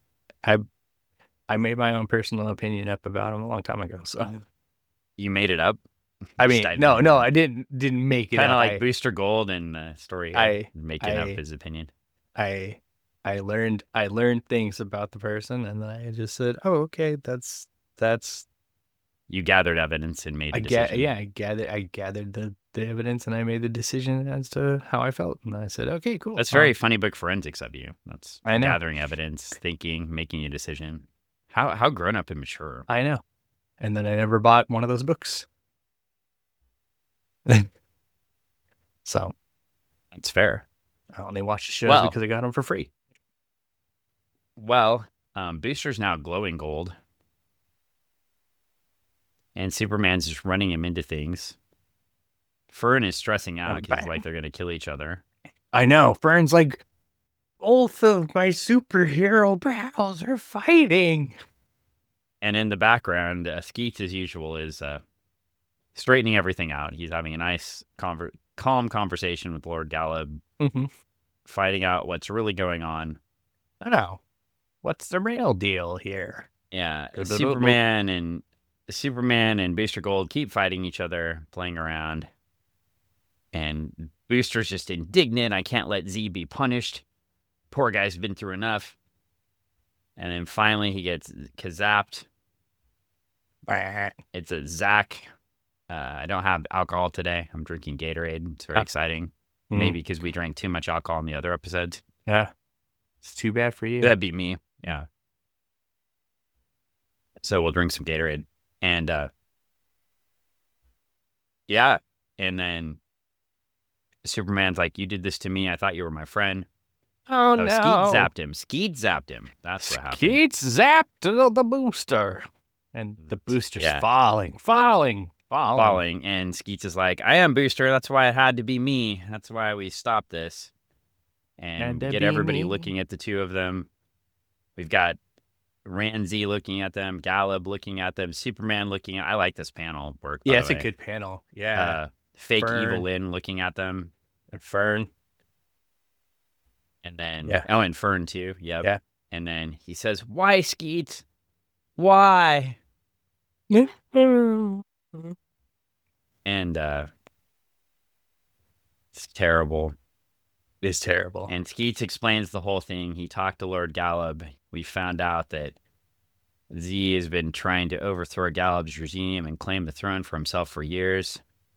I made my own personal opinion up about him a long time ago. So you made it up? I mean, no, I didn't make it. Kind of like Booster Gold and the story. Making up his opinion. I learned things about the person, and then I just said, "Oh, okay, that's." You gathered evidence and made a decision. I gathered the evidence, and I made the decision as to how I felt. And I said, "Okay, cool." That's very funny book forensics of you. That's gathering evidence, thinking, making a decision. How grown up and mature. I know. And then I never bought one of those books. So that's fair. I only watched the shows because I got them for free. Well, Booster's now glowing gold. And Superman's just running him into things. Fern is stressing out because like they're going to kill each other. I know. Fern's like, both of my superhero pals are fighting. And in the background, Skeets, as usual, is straightening everything out. He's having a nice, calm conversation with Lord Galeb, fighting out what's really going on. I know. What's the real deal here? Yeah, Superman and Booster Gold keep fighting each other, playing around. And Booster's just indignant. I can't let Z be punished. Poor guy's been through enough. And then finally he gets kazapped. It's a Zach. I don't have alcohol today. I'm drinking Gatorade. It's very exciting. Maybe because we drank too much alcohol in the other episodes. Yeah. It's too bad for you. That'd be me. Yeah. So we'll drink some Gatorade. And, and then Superman's like, "You did this to me. I thought you were my friend." Oh Oh, Skeet no! zapped him. Skeet zapped him. That's what happened. Skeet zapped the booster, and the booster's falling. And Skeets is like, "I am Booster. That's why it had to be me. That's why we stopped this." And we get everybody looking at the two of them. We've got Ranzi looking at them, Gallup looking at them, Superman looking at. I like this panel work. Yeah, it's a good panel. Yeah. Fake Evil Lynn looking at them. And Fern. And then, and Fern too. Yep. Yeah. And then he says, "Why, Skeet? Why?" And it's terrible. It's terrible. And Skeets explains the whole thing. He talked to Lord Gallup. We found out that Z has been trying to overthrow Gallup's regime and claim the throne for himself for years.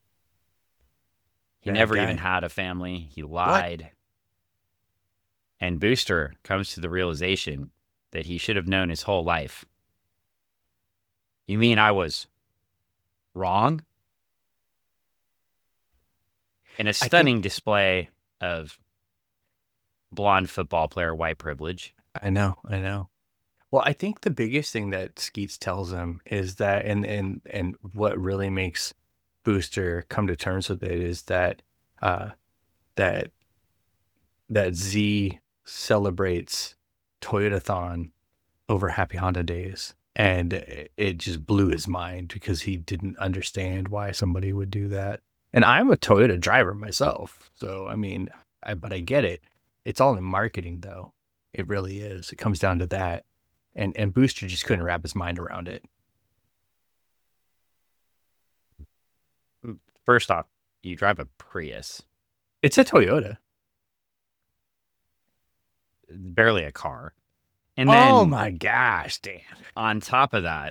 He never even had a family. He lied. What? And Booster comes to the realization that he should have known his whole life. "You mean I was wrong?" In a stunning display of blonde football player white privilege. I know. Well, I think the biggest thing that Skeets tells him is that, and what really makes Booster come to terms with it is that that Z celebrates Toyotathon over Happy Honda Days, and it just blew his mind because he didn't understand why somebody would do that. And I'm a Toyota driver myself, so I mean, but I get it. It's all in marketing, though. It really is. It comes down to that, and Booster just couldn't wrap his mind around it. First off, you drive a Prius. It's a Toyota. Barely a car. And then, oh my gosh, Dan. On top of that,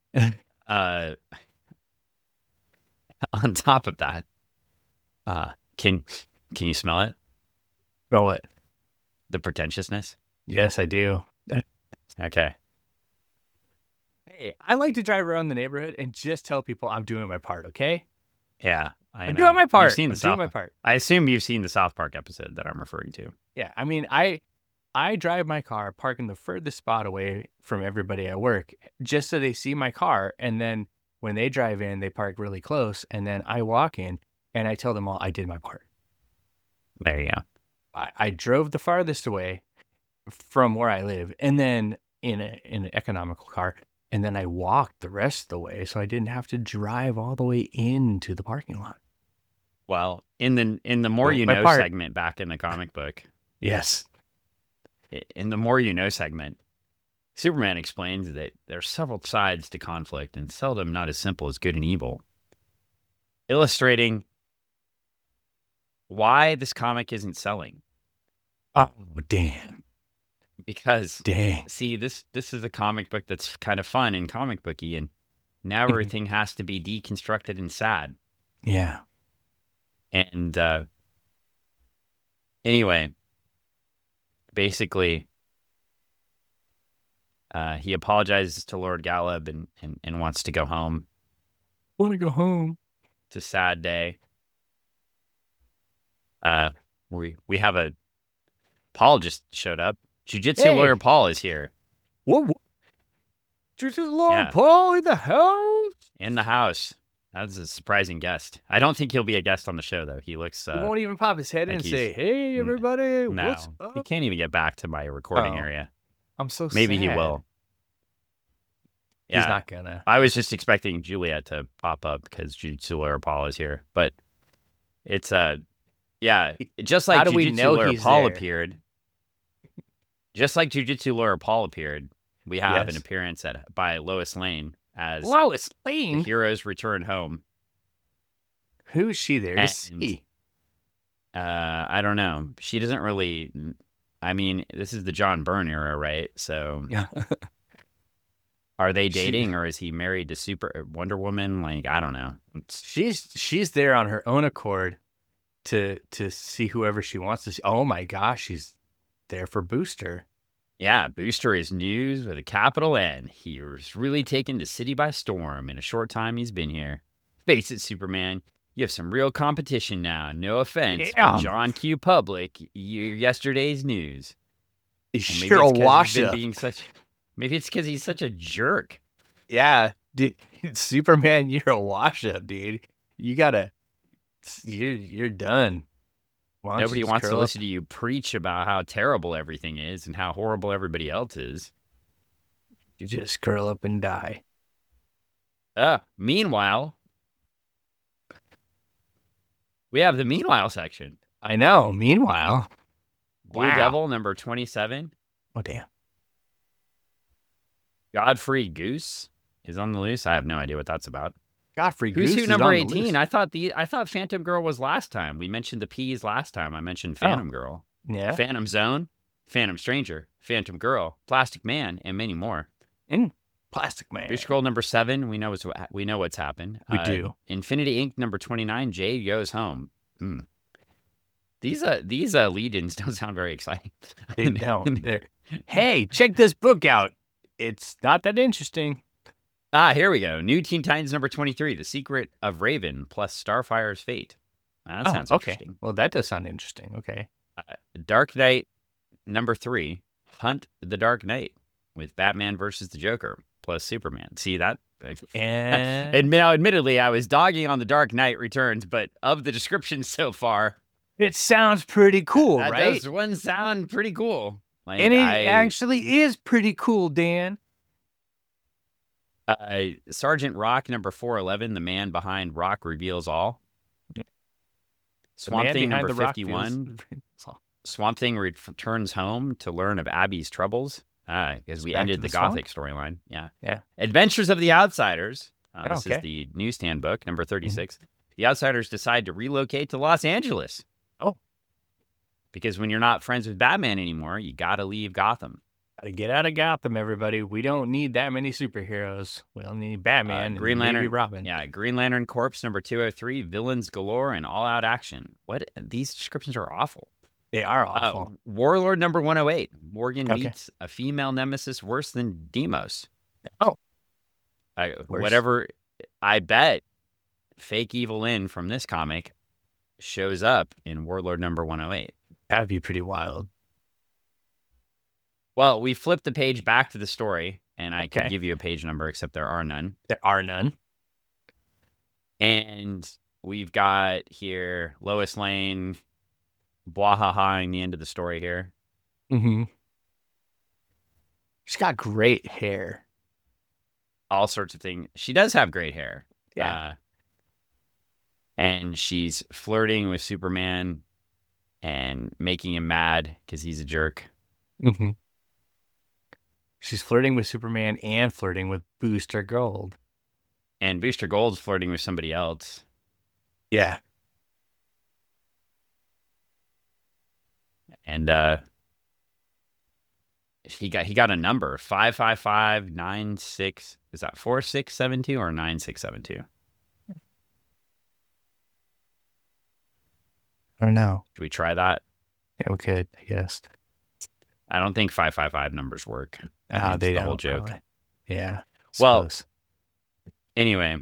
can you smell it? Smell what? The pretentiousness? Yes, I do. Okay. Hey, I like to drive around the neighborhood and just tell people I'm doing my part, okay? Yeah, I'm doing my part. I'm doing my part. I assume you've seen the South Park episode that I'm referring to. Yeah, I mean, I drive my car, parking the furthest spot away from everybody at work, just so they see my car. And then when they drive in, they park really close. And then I walk in and I tell them all I did my part. There you go. I drove the farthest away from where I live, and then in an economical car, and then I walked the rest of the way, so I didn't have to drive all the way into the parking lot. Well, in the More You Know segment back in the comic book. Yes. In the More You Know segment, Superman explains that there are several sides to conflict and seldom not as simple as good and evil, illustrating why this comic isn't selling. Oh, damn. Because, see, this is a comic book that's kind of fun and comic booky, and now everything has to be deconstructed and sad. Yeah. And anyway, basically, he apologizes to Lord Gallup and wants to go home. Want to go home. It's a sad day. We have a Paul just showed up. Jiu-Jitsu lawyer Paul is here. What? Jiu-Jitsu lawyer Paul in the house? In the house. That's a surprising guest. I don't think he'll be a guest on the show, though. He looks... he won't even pop his head in and say, "Hey, everybody, what's up?" He can't even get back to my recording area. I'm so sad. Maybe he will. Yeah. He's not gonna. I was just expecting Juliet to pop up because Jiu-Jitsu lawyer Paul is here. But it's... just like Jiu-Jitsu lawyer Paul appeared... Just like Jiu-Jitsu lawyer Paul appeared, we have an appearance by Lois Lane as Lois Lane. The heroes return home. Who's she there to see? I don't know. She doesn't really. I mean, this is the John Byrne era, right? So, are they dating, or is he married to Wonder Woman? Like, I don't know. She's there on her own accord to see whoever she wants to see. Oh my gosh, she's there for Booster. Yeah, Booster is news with a capital N. He was really taken the city by storm. In a short time, he's been here. Face it, Superman. You have some real competition now. No offense, Yeah. but John Q. Public, you're yesterday's news. You're a washer. Maybe it's because he's such a jerk. Yeah, dude, Superman, you're a washer, dude. You gotta, you're done. Nobody wants to listen to you preach about how terrible everything is and how horrible everybody else is. You just curl up and die. Meanwhile, we have the meanwhile section. I know. Meanwhile, Blue Devil number 27. Oh, damn. Godfrey Goose is on the loose. I have no idea what that's about. Godfrey Goose Who's is number on 18? The loose. I thought Phantom Girl was last time. We mentioned the P's last time. I mentioned Phantom Girl. Yeah. Phantom Zone, Phantom Stranger, Phantom Girl, Plastic Man, and many more. In Plastic Man. Booster Gold number 7. We know what's happened. We do. Infinity Inc. number 29. Jade goes home. These lead-ins don't sound very exciting. They don't. Hey, check this book out. It's not that interesting. Here we go. New Teen Titans number 23. The Secret of Raven plus Starfire's Fate. That sounds interesting. Well, that does sound interesting. Okay. Dark Knight number 3. Hunt the Dark Knight with Batman versus the Joker plus Superman. See that? And now, admittedly, I was dogging on the Dark Knight Returns, but of the description so far, it sounds pretty cool, that right? does one sound pretty cool. Like, and it actually is pretty cool, Dan. Sergeant Rock number 411, the man behind Rock reveals all. Swamp Thing number 51. Swamp Thing returns home to learn of Abby's troubles. Because we ended the Gothic storyline. Yeah. Adventures of the Outsiders. This is the newsstand book, number 36. Mm-hmm. The Outsiders decide to relocate to Los Angeles. Oh. Because when you're not friends with Batman anymore, you got to leave Gotham. Got to get out of Gotham, everybody. We don't need that many superheroes. We only need Batman, Green Lantern, Robin. Yeah, Green Lantern Corps number 203, villains galore and all-out action. What? These descriptions are awful. They are awful. Warlord number 108. Morgan meets a female nemesis worse than Demos. Oh. Whatever. I bet fake Evil Lynn from this comic shows up in Warlord number 108. That'd be pretty wild. Well, we flipped the page back to the story, and I could give you a page number, except there are none. There are none. And we've got here Lois Lane blah-ha-haing the end of the story here. Mm-hmm. She's got great hair. All sorts of things. She does have great hair. Yeah. And she's flirting with Superman and making him mad because he's a jerk. Mm-hmm. She's flirting with Superman and flirting with Booster Gold. And Booster Gold's flirting with somebody else. Yeah. And he got a number 55596. Is that 4672 or 9672? I don't know. Should we try that? Yeah, we could, I guess. I don't think 555 numbers work. They don't. The whole joke. Probably. Yeah. Well, anyway,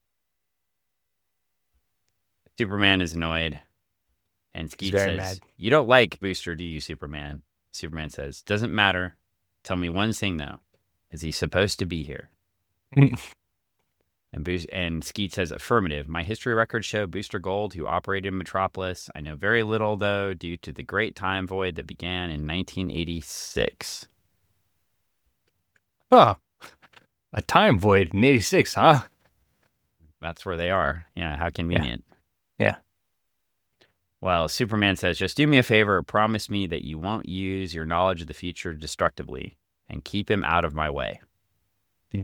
Superman is annoyed. And Skeet says, mad. You don't like Booster, do you, Superman? Superman says, doesn't matter. Tell me one thing, though. Is he supposed to be here? And Skeet says, affirmative. My history records show Booster Gold, who operated in Metropolis. I know very little, though, due to the great time void that began in 1986. Huh. A time void in 86, huh? That's where they are. Yeah, how convenient. Yeah. Well, Superman says, just do me a favor. Promise me that you won't use your knowledge of the future destructively and keep him out of my way. Yeah.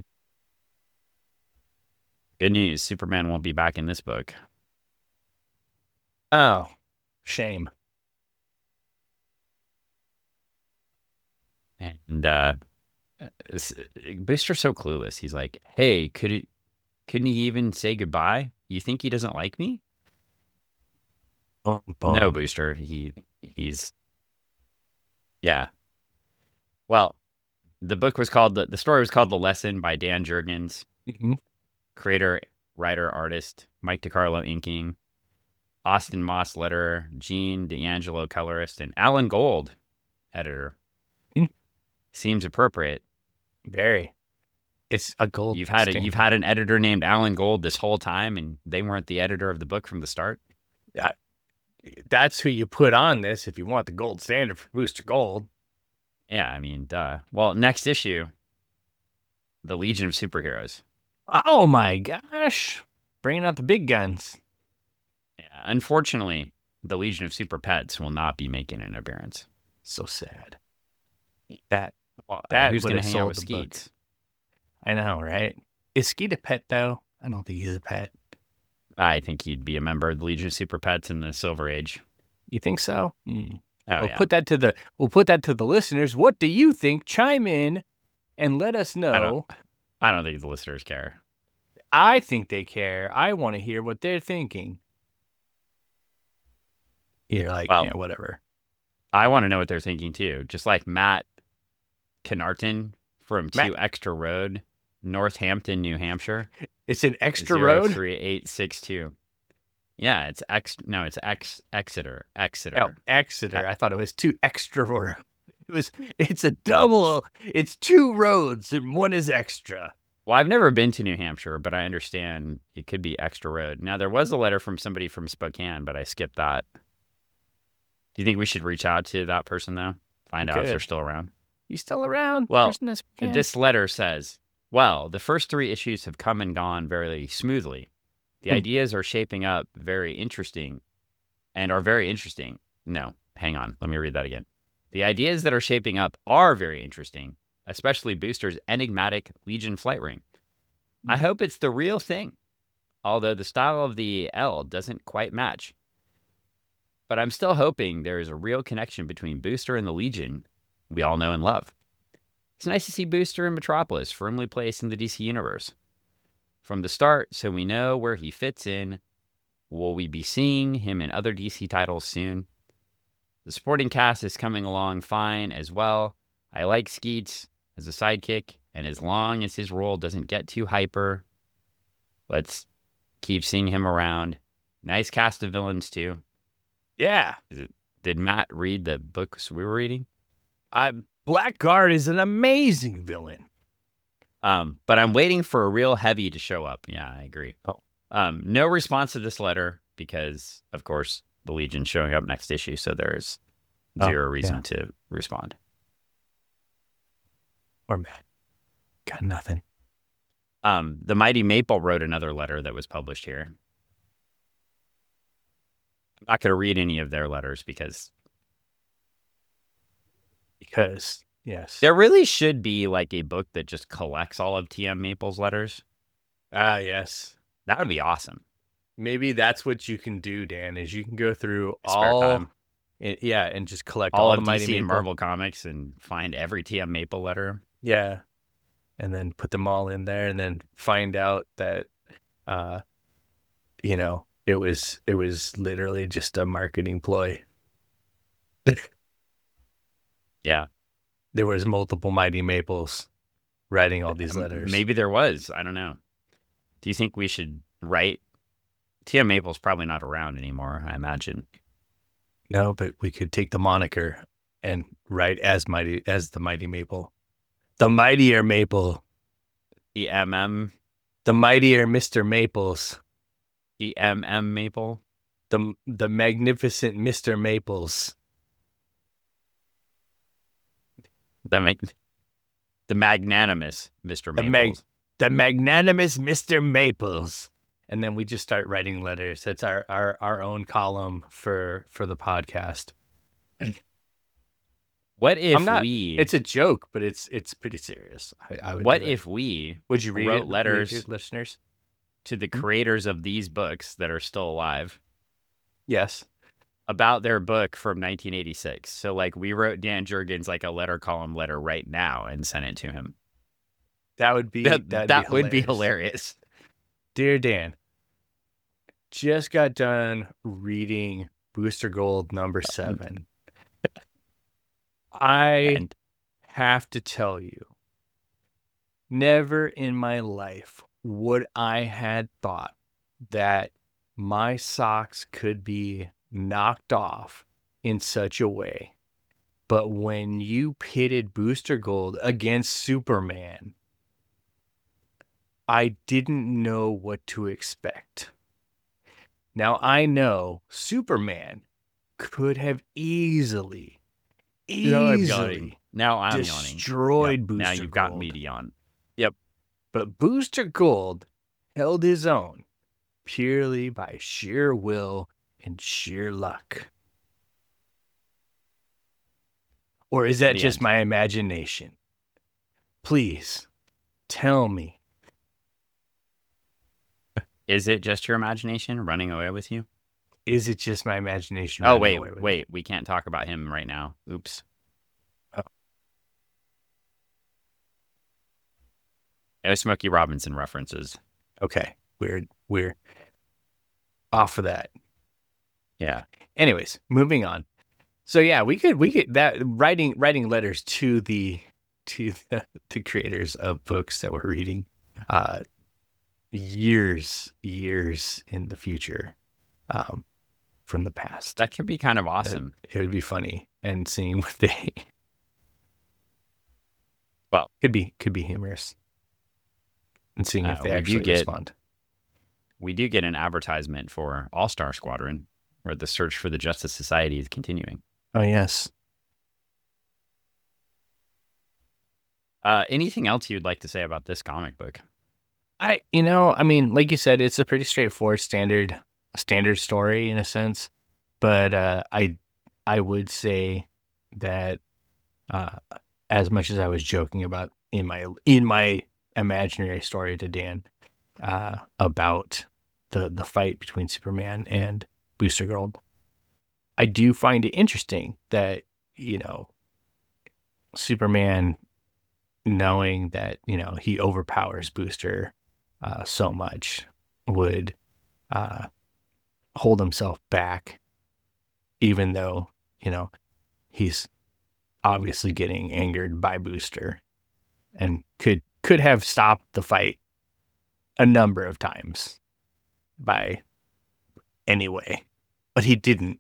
Good news. Superman won't be back in this book. Oh, shame. And Booster's so clueless. He's like, hey, couldn't he even say goodbye? You think he doesn't like me? No, Booster. He's yeah. Well, the book was called the story was called The Lesson by Dan Jurgens, mm-hmm. creator writer, artist, Mike DiCarlo inking, Austin Moss letterer, Gene D'Angelo colorist, and Alan Gold editor. Seems appropriate. Very. It's a gold. You've had an editor named Alan Gold this whole time, and they weren't the editor of the book from the start. That's who you put on this if you want the gold standard for Booster Gold. Yeah, I mean, duh. Well, next issue, the Legion of Superheroes. Oh my gosh. Bringing out the big guns. Yeah, unfortunately, the Legion of Super Pets will not be making an appearance. So sad. That who's going to hang out with Skeet? I know, right? Is Skeet a pet, though? I don't think he's a pet. I think he'd be a member of the Legion of Super Pets in the Silver Age. You think so? Oh, we'll put that to the listeners. What do you think? Chime in and let us know. I don't think the listeners care. I think they care. I want to hear what they're thinking. You're like, yeah, whatever. I want to know what they're thinking too. Just like Matt Canarton from 2 Extra Road, Northampton, New Hampshire. It's an extra road? 03862. Yeah, it's Exeter. Oh, Exeter. I thought it was 2 extra road. It's a double. It's 2 roads and one is extra. Well, I've never been to New Hampshire, but I understand it could be Extra Road. Now, there was a letter from somebody from Spokane, but I skipped that. Do you think we should reach out to that person, though? Find out if they're still around? You still around? Well, this letter says, well, the first 3 issues have come and gone very smoothly. The ideas are shaping up very interesting. No, hang on. Let me read that again. The ideas that are shaping up are very interesting, especially Booster's enigmatic Legion flight ring. I hope it's the real thing, although the style of the L doesn't quite match. But I'm still hoping there is a real connection between Booster and the Legion we all know and love. It's nice to see Booster in Metropolis firmly placed in the DC universe from the start, so we know where he fits in. Will we be seeing him in other DC titles soon? The supporting cast is coming along fine as well. I like Skeets as a sidekick, and as long as his role doesn't get too hyper, let's keep seeing him around. Nice cast of villains, too. Yeah. Did Matt read the books we were reading? Blackguard is an amazing villain. But I'm waiting for a real heavy to show up. Yeah, I agree. No response to this letter because, of course, the Legion's showing up next issue, so there's zero reason to respond. Or Matt. Got nothing. The Mighty Maple wrote another letter that was published here. I'm not going to read any of their letters because, yes. There really should be like a book that just collects all of TM Maple's letters. Yes. That would be awesome. Maybe that's what you can do, Dan, is you can go through and just collect all of the Mighty DC Maple. Marvel comics and find every TM Maple letter. Yeah. And then put them all in there and then find out that, it was literally just a marketing ploy. Yeah. There was multiple Mighty Maples writing all these letters. Maybe there was. I don't know. Do you think we should write? TM Maple's probably not around anymore, I imagine. No, but we could take the moniker and write as the Mighty Maple. The Mightier Maple. EMM. The Mightier Mr. Maples. EMM Maple. The Magnificent Mr. Maples. The magnanimous Mr. Maples. The magnanimous Mr. Maples. And then we just start writing letters. That's our own column for the podcast. What if it's a joke, but it's pretty serious. What if we would you wrote letters listeners to the creators of these books that are still alive? Yes. About their book from 1986. So like we wrote Dan Jurgens like a letter column letter right now and sent it to him. That would be hilarious. Dear Dan, just got done reading Booster Gold number 7. I have to tell you, never in my life would I had thought that my socks could be knocked off in such a way. But when you pitted Booster Gold against Superman, I didn't know what to expect. Now, I know Superman could have easily Now I'm yawning. destroyed Booster Now you've got Gold. me to yawn. Yep. But Booster Gold held his own purely by sheer will and sheer luck. Or is that The just end. my imagination? Please tell me. Is it just your imagination running away with you? Is it just my imagination? Oh, running away with me? wait. We can't talk about him right now. Oops. Oh. No Smokey Robinson references. Okay, we're off of that. Yeah. Anyways, moving on. So yeah, we could that writing letters to the creators of books that we're reading, years in the future, from the past. That could be kind of awesome. It would be funny, and seeing what they Well, could be humorous, and seeing if they we do actually get- respond. we do get an advertisement for All-Star Squadron, where the search for the Justice Society is continuing. Oh yes. Anything else you'd like to say about this comic book? I mean, like you said, it's a pretty straightforward standard story in a sense, but I would say that as much as I was joking about in my imaginary story to Dan about the fight between Superman and Booster Gold, I do find it interesting that, Superman, knowing that, he overpowers Booster so much, would hold himself back, even though, he's obviously getting angered by Booster, and could have stopped the fight a number of times by anyway, but he didn't.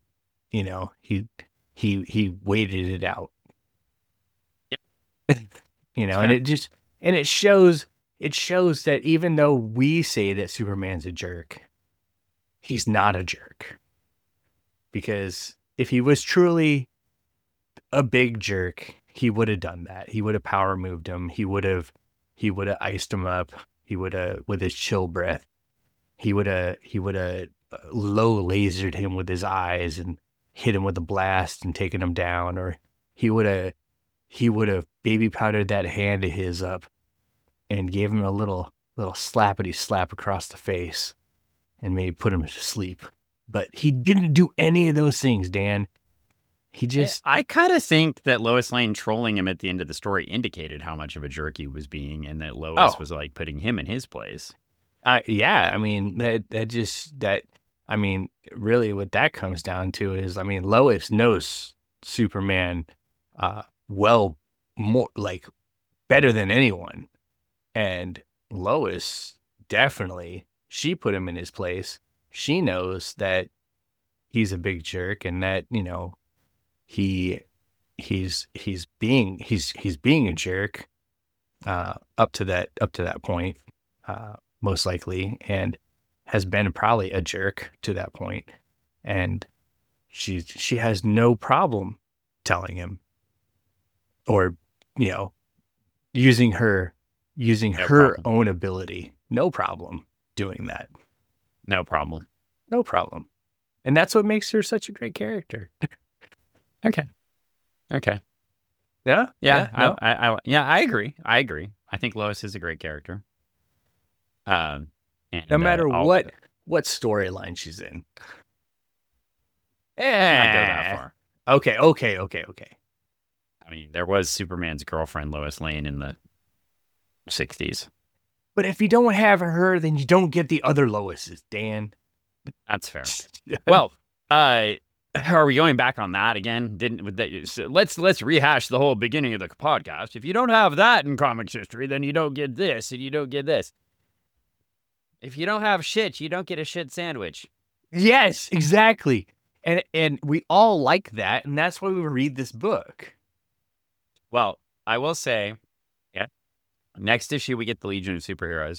He waited it out. Yep. And it shows that even though we say that Superman's a jerk, he's not a jerk. Because if he was truly a big jerk, he would have done that. He would have power moved him. He would have iced him up. He would have, with his chill breath, he would have low lasered him with his eyes and hit him with a blast and taken him down. Or he would have baby powdered that hand of his up and gave him a little slappity slap across the face and maybe put him to sleep. But he didn't do any of those things, Dan. He just... I kind of think that Lois Lane trolling him at the end of the story indicated how much of a jerk he was being, and that Lois was like putting him in his place. Yeah, I mean, really what that comes down to is, Lois knows Superman well, more like better than anyone. And Lois definitely, she put him in his place. She knows that he's a big jerk, and that, he's being a jerk up to that point, most likely, and has been probably a jerk to that point. And she has no problem telling him, or using her own ability. No problem doing that. No problem. And that's what makes her such a great character. Okay. Yeah. No? I agree. I think Lois is a great character. And no matter what storyline she's in. Not go that far. Okay. I mean, there was Superman's girlfriend, Lois Lane, in the 60s. But if you don't have her, then you don't get the other Loises, Dan. That's fair. Well, are we going back on that again? Let's rehash the whole beginning of the podcast. If you don't have that in comics history, then you don't get this, and you don't get this. If you don't have shit, you don't get a shit sandwich. Yes, exactly. And we all like that, and that's why we read this book. Well, I will say, next issue we get the Legion of Superheroes.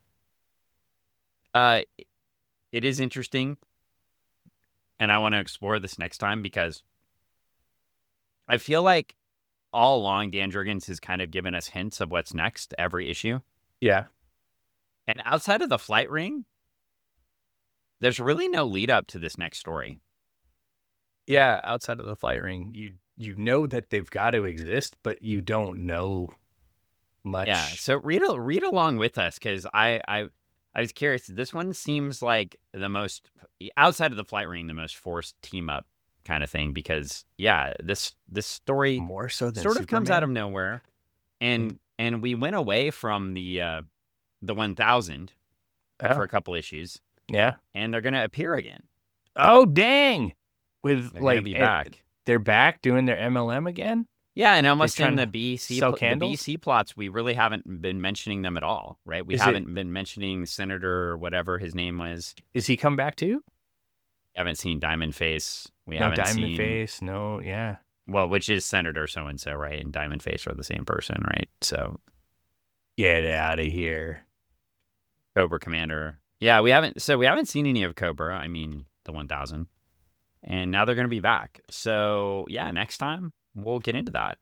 It is interesting, and I want to explore this next time because I feel like all along Dan Jurgens has kind of given us hints of what's next every issue. Yeah. And outside of the flight ring, there's really no lead up to this next story. Yeah, outside of the flight ring, you know that they've got to exist, but you don't know much. Yeah, so read along with us because I was curious. This one seems like the most, outside of the flight ring, the most forced team up kind of thing because this story more so than sort Superman? of comes out of nowhere, and we went away from the 1000 for a couple issues. Yeah, and they're gonna appear again. Oh dang! With they're gonna be back. They're back doing their MLM again. Yeah, and almost in the BC plots, we really haven't been mentioning them at all, right? We haven't been mentioning Senator or whatever his name was. Is he come back too? Haven't seen Diamond Face. Diamond Face. No, yeah. Well, which is Senator so and so, right? And Diamond Face are the same person, right? So get out of here, Cobra Commander. Yeah, we haven't seen any of Cobra. I mean, the 1000, and now they're going to be back. So yeah, next time we'll get into that.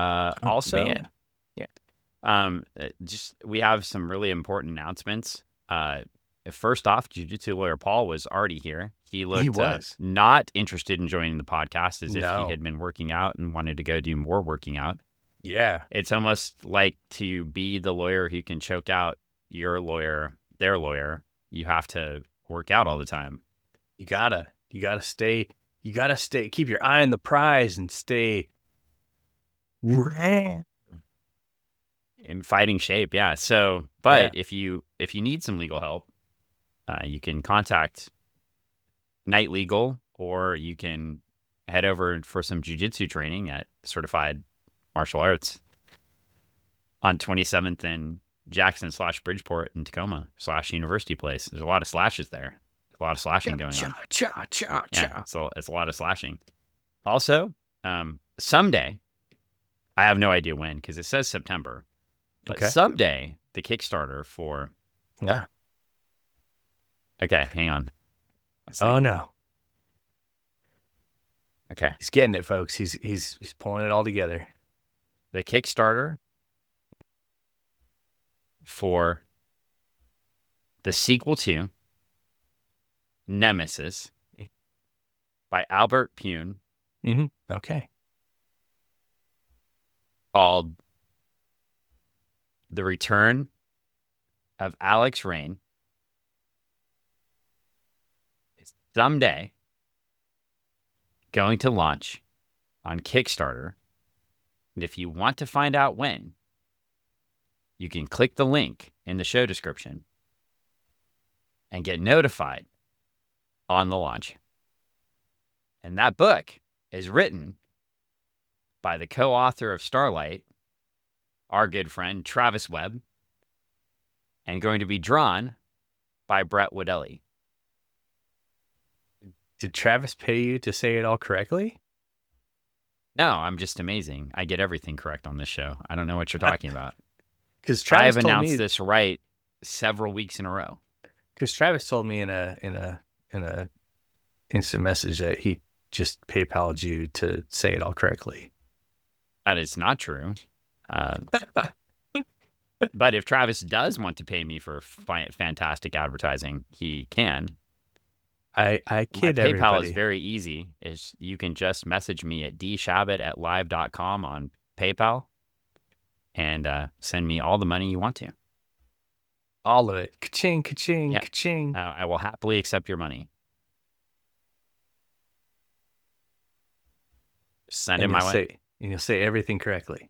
Just we have some really important announcements. First off, Jiu-Jitsu lawyer Paul was already here. He looked not interested in joining the podcast, as if he had been working out and wanted to go do more working out. Yeah, it's almost like to be the lawyer who can choke out your lawyer, their lawyer. You have to work out all the time. You gotta stay. Keep your eye on the prize and stay in fighting shape. Yeah. So, but if you need some legal help, you can contact Knight Legal, or you can head over for some jiu-jitsu training at Certified Martial Arts on 27th and Jackson/Bridgeport in Tacoma /University Place. There's a lot of slashes there. A lot of slashing going on. Yeah, so it's a lot of slashing. Also, someday, I have no idea when because it says September, but someday the Kickstarter for Okay, hang on. Oh no. Okay, he's getting it, folks. He's pulling it all together. The Kickstarter for the sequel to Nemesis by Albert Pune. Mm-hmm. Okay. Called The Return of Alex Rain. It's someday going to launch on Kickstarter. And if you want to find out when, you can click the link in the show description and get notified on the launch. And that book is written by the co-author of Starlight, our good friend Travis Webb, and going to be drawn by Brett Wodelli. Did Travis pay you to say it all correctly? No, I'm just amazing. I get everything correct on this show. I don't know what you're talking about. Because I have announced this right several weeks in a row. Because Travis told me in a instant message that he just PayPal'd you to say it all correctly. That is not true. But if Travis does want to pay me for fantastic advertising, he can. I kid My PayPal everybody. is very easy. You can just message me at dshabbat@live.com on PayPal and send me all the money you want to. All of it. Ka-ching, ka-ching, Yeah. ka-ching. I will happily accept your money. Send it my way. And you'll say everything correctly.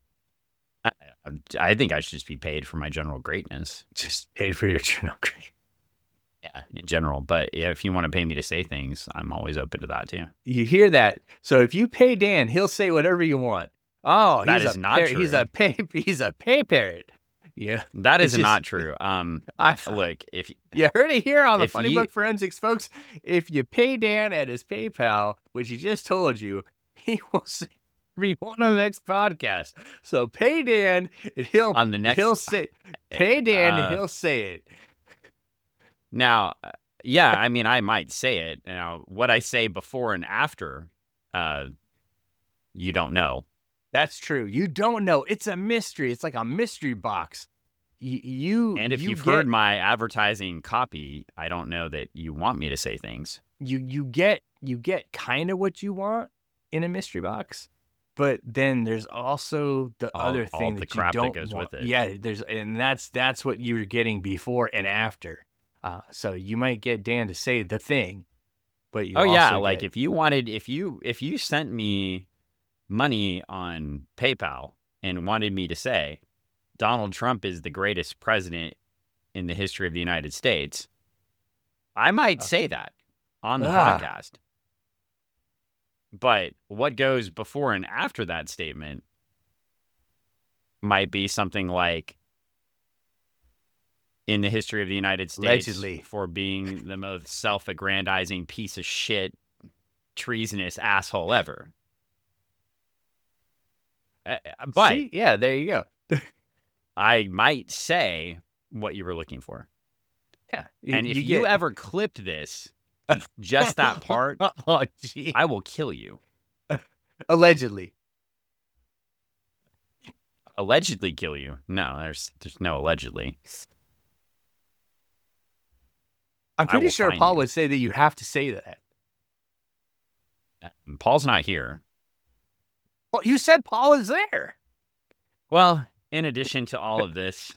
I think I should just be paid for my general greatness. Just paid for your general greatness. Yeah, in general. But if you want to pay me to say things, I'm always open to that too. You hear that? So if you pay Dan, he'll say whatever you want. Oh, that is not true. He's a pay parrot. Yeah, That it's is just not true. I Look, if you heard it here on the if Funny you Book Forensics, folks. If you pay Dan at his PayPal, which he just told you, he will be one on the next podcast. So pay Dan, and on the next he'll say pay Dan, and he'll say it. Now, yeah, I mean, I might say it. Now, what I say before and after, you don't know. That's true. You don't know. It's a mystery. It's like a mystery box. And if you've heard my advertising copy, I don't know that you want me to say things. You get kind of what you want in a mystery box, but then there's also the other thing that you don't that goes want. with it. Yeah, and that's what you're getting before and after. So you might get Dan to say the thing, but you like if you sent me money on PayPal and wanted me to say Donald Trump is the greatest president in the history of the United States, I might say that on the podcast. But what goes before and after that statement might be something like, in the history of the United States, allegedly, for being the most self-aggrandizing piece of shit, treasonous asshole ever. But see, yeah, there you go. I might say what you were looking for. Yeah, and if you ever clipped this, just that part, I will kill you. Allegedly kill you. No, there's no allegedly. I'm pretty sure Paul would say that you have to say that. Paul's not here. Well, you said Paul is there. Well, in addition to all of this,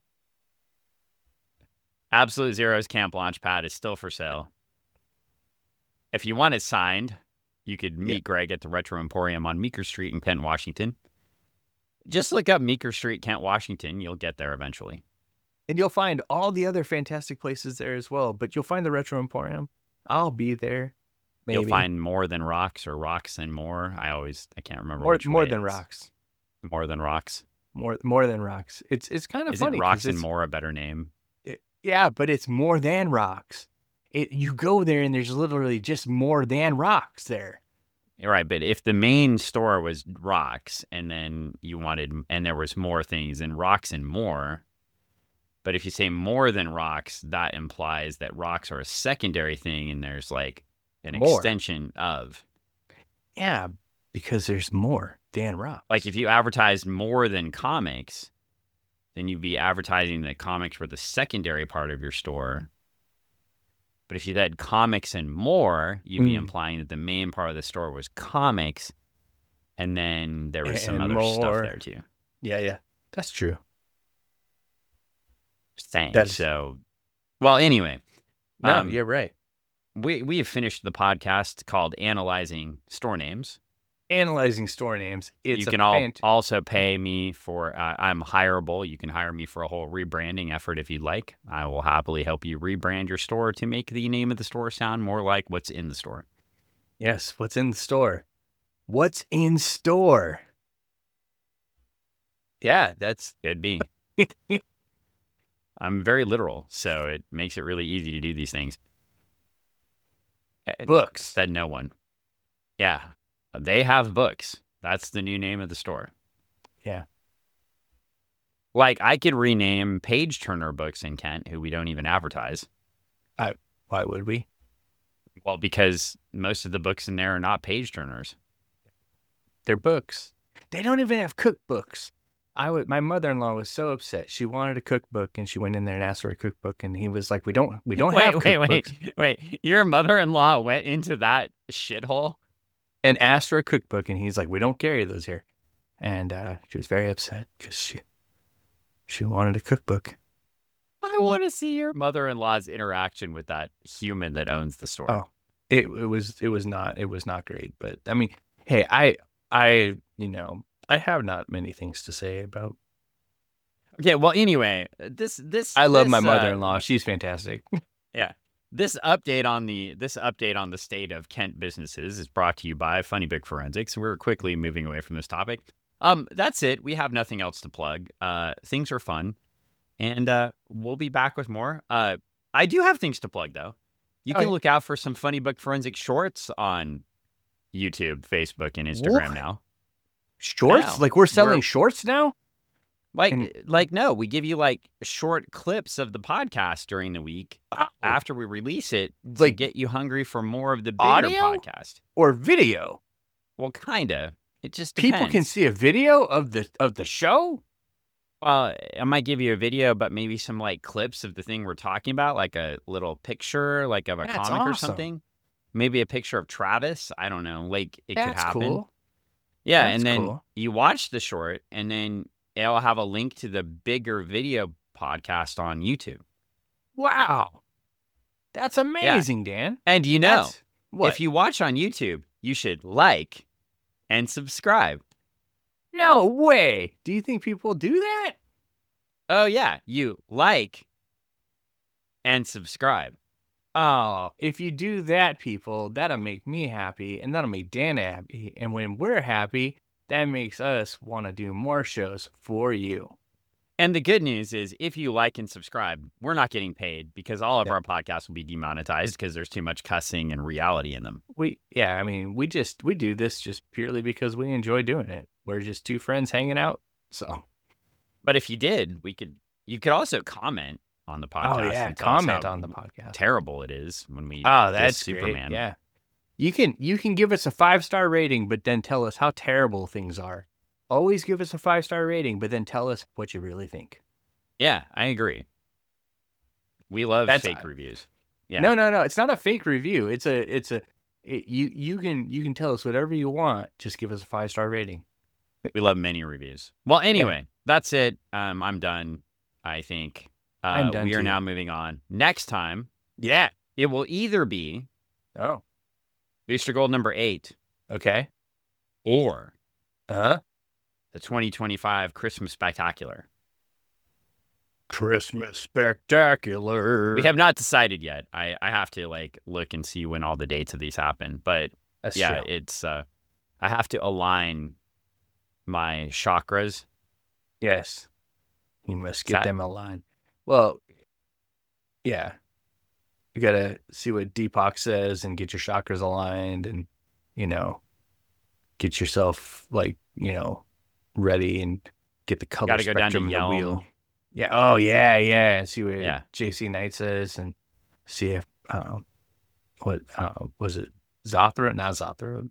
Absolute Zero's Camp Launchpad is still for sale. If you want it signed, you could meet Greg at the Retro Emporium on Meeker Street in Kent, Washington. Just look up Meeker Street, Kent, Washington. You'll get there eventually. And you'll find all the other fantastic places there as well. But you'll find the Retro Emporium. I'll be there. Maybe. You'll find More Than Rocks or Rocks and More. I can't remember. More Than Rocks. More Than Rocks. More Than Rocks. It's kind of funny. Isn't Rocks and More a better name? Yeah, but it's More Than Rocks. You go there and there's literally just More Than Rocks there. Right, but if the main store was Rocks and then and there was more things and Rocks and More, but if you say More Than Rocks, that implies that rocks are a secondary thing and there's like an extension of. Yeah, because there's more than rocks. Like if you advertised More Than Comics, then you'd be advertising that comics were the secondary part of your store. But if you had Comics and More, you'd be implying that the main part of the store was comics, and then there was some other stuff there too. Yeah, that's true. Thanks. Well, anyway. No, you're right. We have finished the podcast called Analyzing Store Names. Analyzing Store Names. You can also pay me for, I'm hireable. You can hire me for a whole rebranding effort if you'd like. I will happily help you rebrand your store to make the name of the store sound more like what's in the store. Yes, what's in the store. What's in store? Yeah, that's... Could be. I'm very literal, so it makes it really easy to do these things. Books. Said no one. Yeah. They have books. That's the new name of the store. Yeah. Like, I could rename Page Turner Books in Kent, who we don't even advertise. Why would we? Well, because most of the books in there are not Page Turners. They're books. They don't even have cookbooks. My mother-in-law was so upset. She wanted a cookbook, and she went in there and asked for a cookbook, and he was like, "We don't have cookbooks." Wait. Your mother-in-law went into that shithole and asked for a cookbook, and he's like, "We don't carry those here." And she was very upset because she wanted a cookbook. I want to see your mother-in-law's interaction with that human that owns the store. Oh, it was not great, but I mean, hey, I have not many things to say about. Okay, well, anyway, this I love my mother-in-law. She's fantastic. Yeah. This update on the state of Kent businesses is brought to you by Funny Book Forensics. We're quickly moving away from this topic. That's it. We have nothing else to plug. Things are fun. And we'll be back with more. I do have things to plug, though. You can yeah. look out for some Funny Book Forensic shorts on YouTube, Facebook, and Instagram What? now. Shorts? Now, Like we're selling shorts now? No, we give you like short clips of the podcast during the week after we release it to get you hungry for more of the bigger audio podcast or video. Well, kind of. It just depends. People can see a video of the show. Well, I might give you a video, but maybe some like clips of the thing we're talking about, like a little picture, like of a comic or something. Maybe a picture of Travis. I don't know. Like it could happen. Cool. Yeah, and then you watch the short, and then it'll have a link to the bigger video podcast on YouTube. Wow. That's amazing, Dan. And if you watch on YouTube, you should like and subscribe. No way. Do you think people do that? Oh, yeah. You like and subscribe. Oh, if you do that, people, that'll make me happy, and that'll make Dan happy. And when we're happy, that makes us want to do more shows for you. And the good news is, if you like and subscribe, we're not getting paid because all of our podcasts will be demonetized because there's too much cussing and reality in them. We do this just purely because we enjoy doing it. We're just two friends hanging out. So, but if you did, you could also comment on the podcast. Oh yeah, comment on the podcast. Terrible it is when we. Oh, that's Superman. Great. Yeah, you can give us a 5-star rating, but then tell us how terrible things are. Always give us a 5-star rating, but then tell us what you really think. Yeah, I agree. We love fake reviews. Yeah. No. It's not a fake review. You can tell us whatever you want. Just give us a 5-star rating. We love many reviews. Well, anyway, that's it. I'm done. I think I'm done. We are now moving on. Next time, it will either be Booster Gold number 8, okay, or the 2025 Christmas Spectacular. Christmas Spectacular. We have not decided yet. I have to look and see when all the dates of these happen. But that's true. It's I have to align my chakras. Yes, you must get them aligned. Well, yeah, you gotta see what Deepak says and get your chakras aligned, and get yourself ready and get the color spectrum in the wheel. Yeah. Oh, yeah. See what JC Knight says, and see if what was it? Zothra? Not Zothra.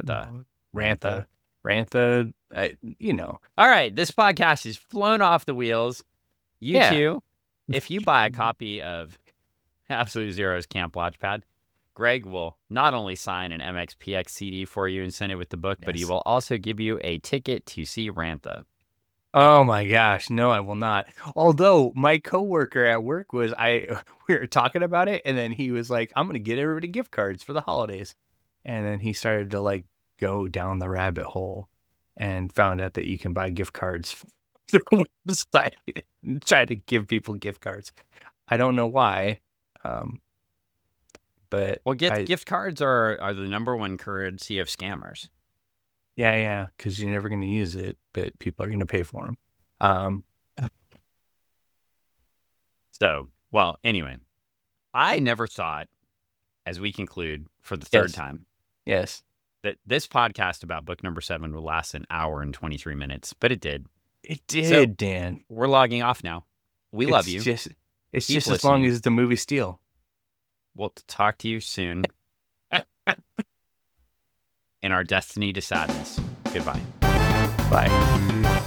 Rantha. All right, this podcast is flown off the wheels. You too. If you buy a copy of Absolute Zero's Camp Watchpad, Greg will not only sign an MXPX CD for you and send it with the book, but he will also give you a ticket to see Rantha. Oh my gosh, no, I will not. Although my coworker at work we were talking about it, and then he was like, "I'm gonna get everybody gift cards for the holidays," and then he started to go down the rabbit hole and found out that you can buy gift cards through the site and try to give people gift cards. I don't know why, but gift cards are the number one currency of scammers. Yeah, because you're never going to use it, but people are going to pay for them. Anyway, I never thought, as we conclude for the third time, that this podcast about book number 7 will last an hour and 23 minutes, but it did. It did, Dan. We're logging off now. We love you. It's just as long as the movie Steel. We'll talk to you soon. In our destiny to sadness. Goodbye. Bye.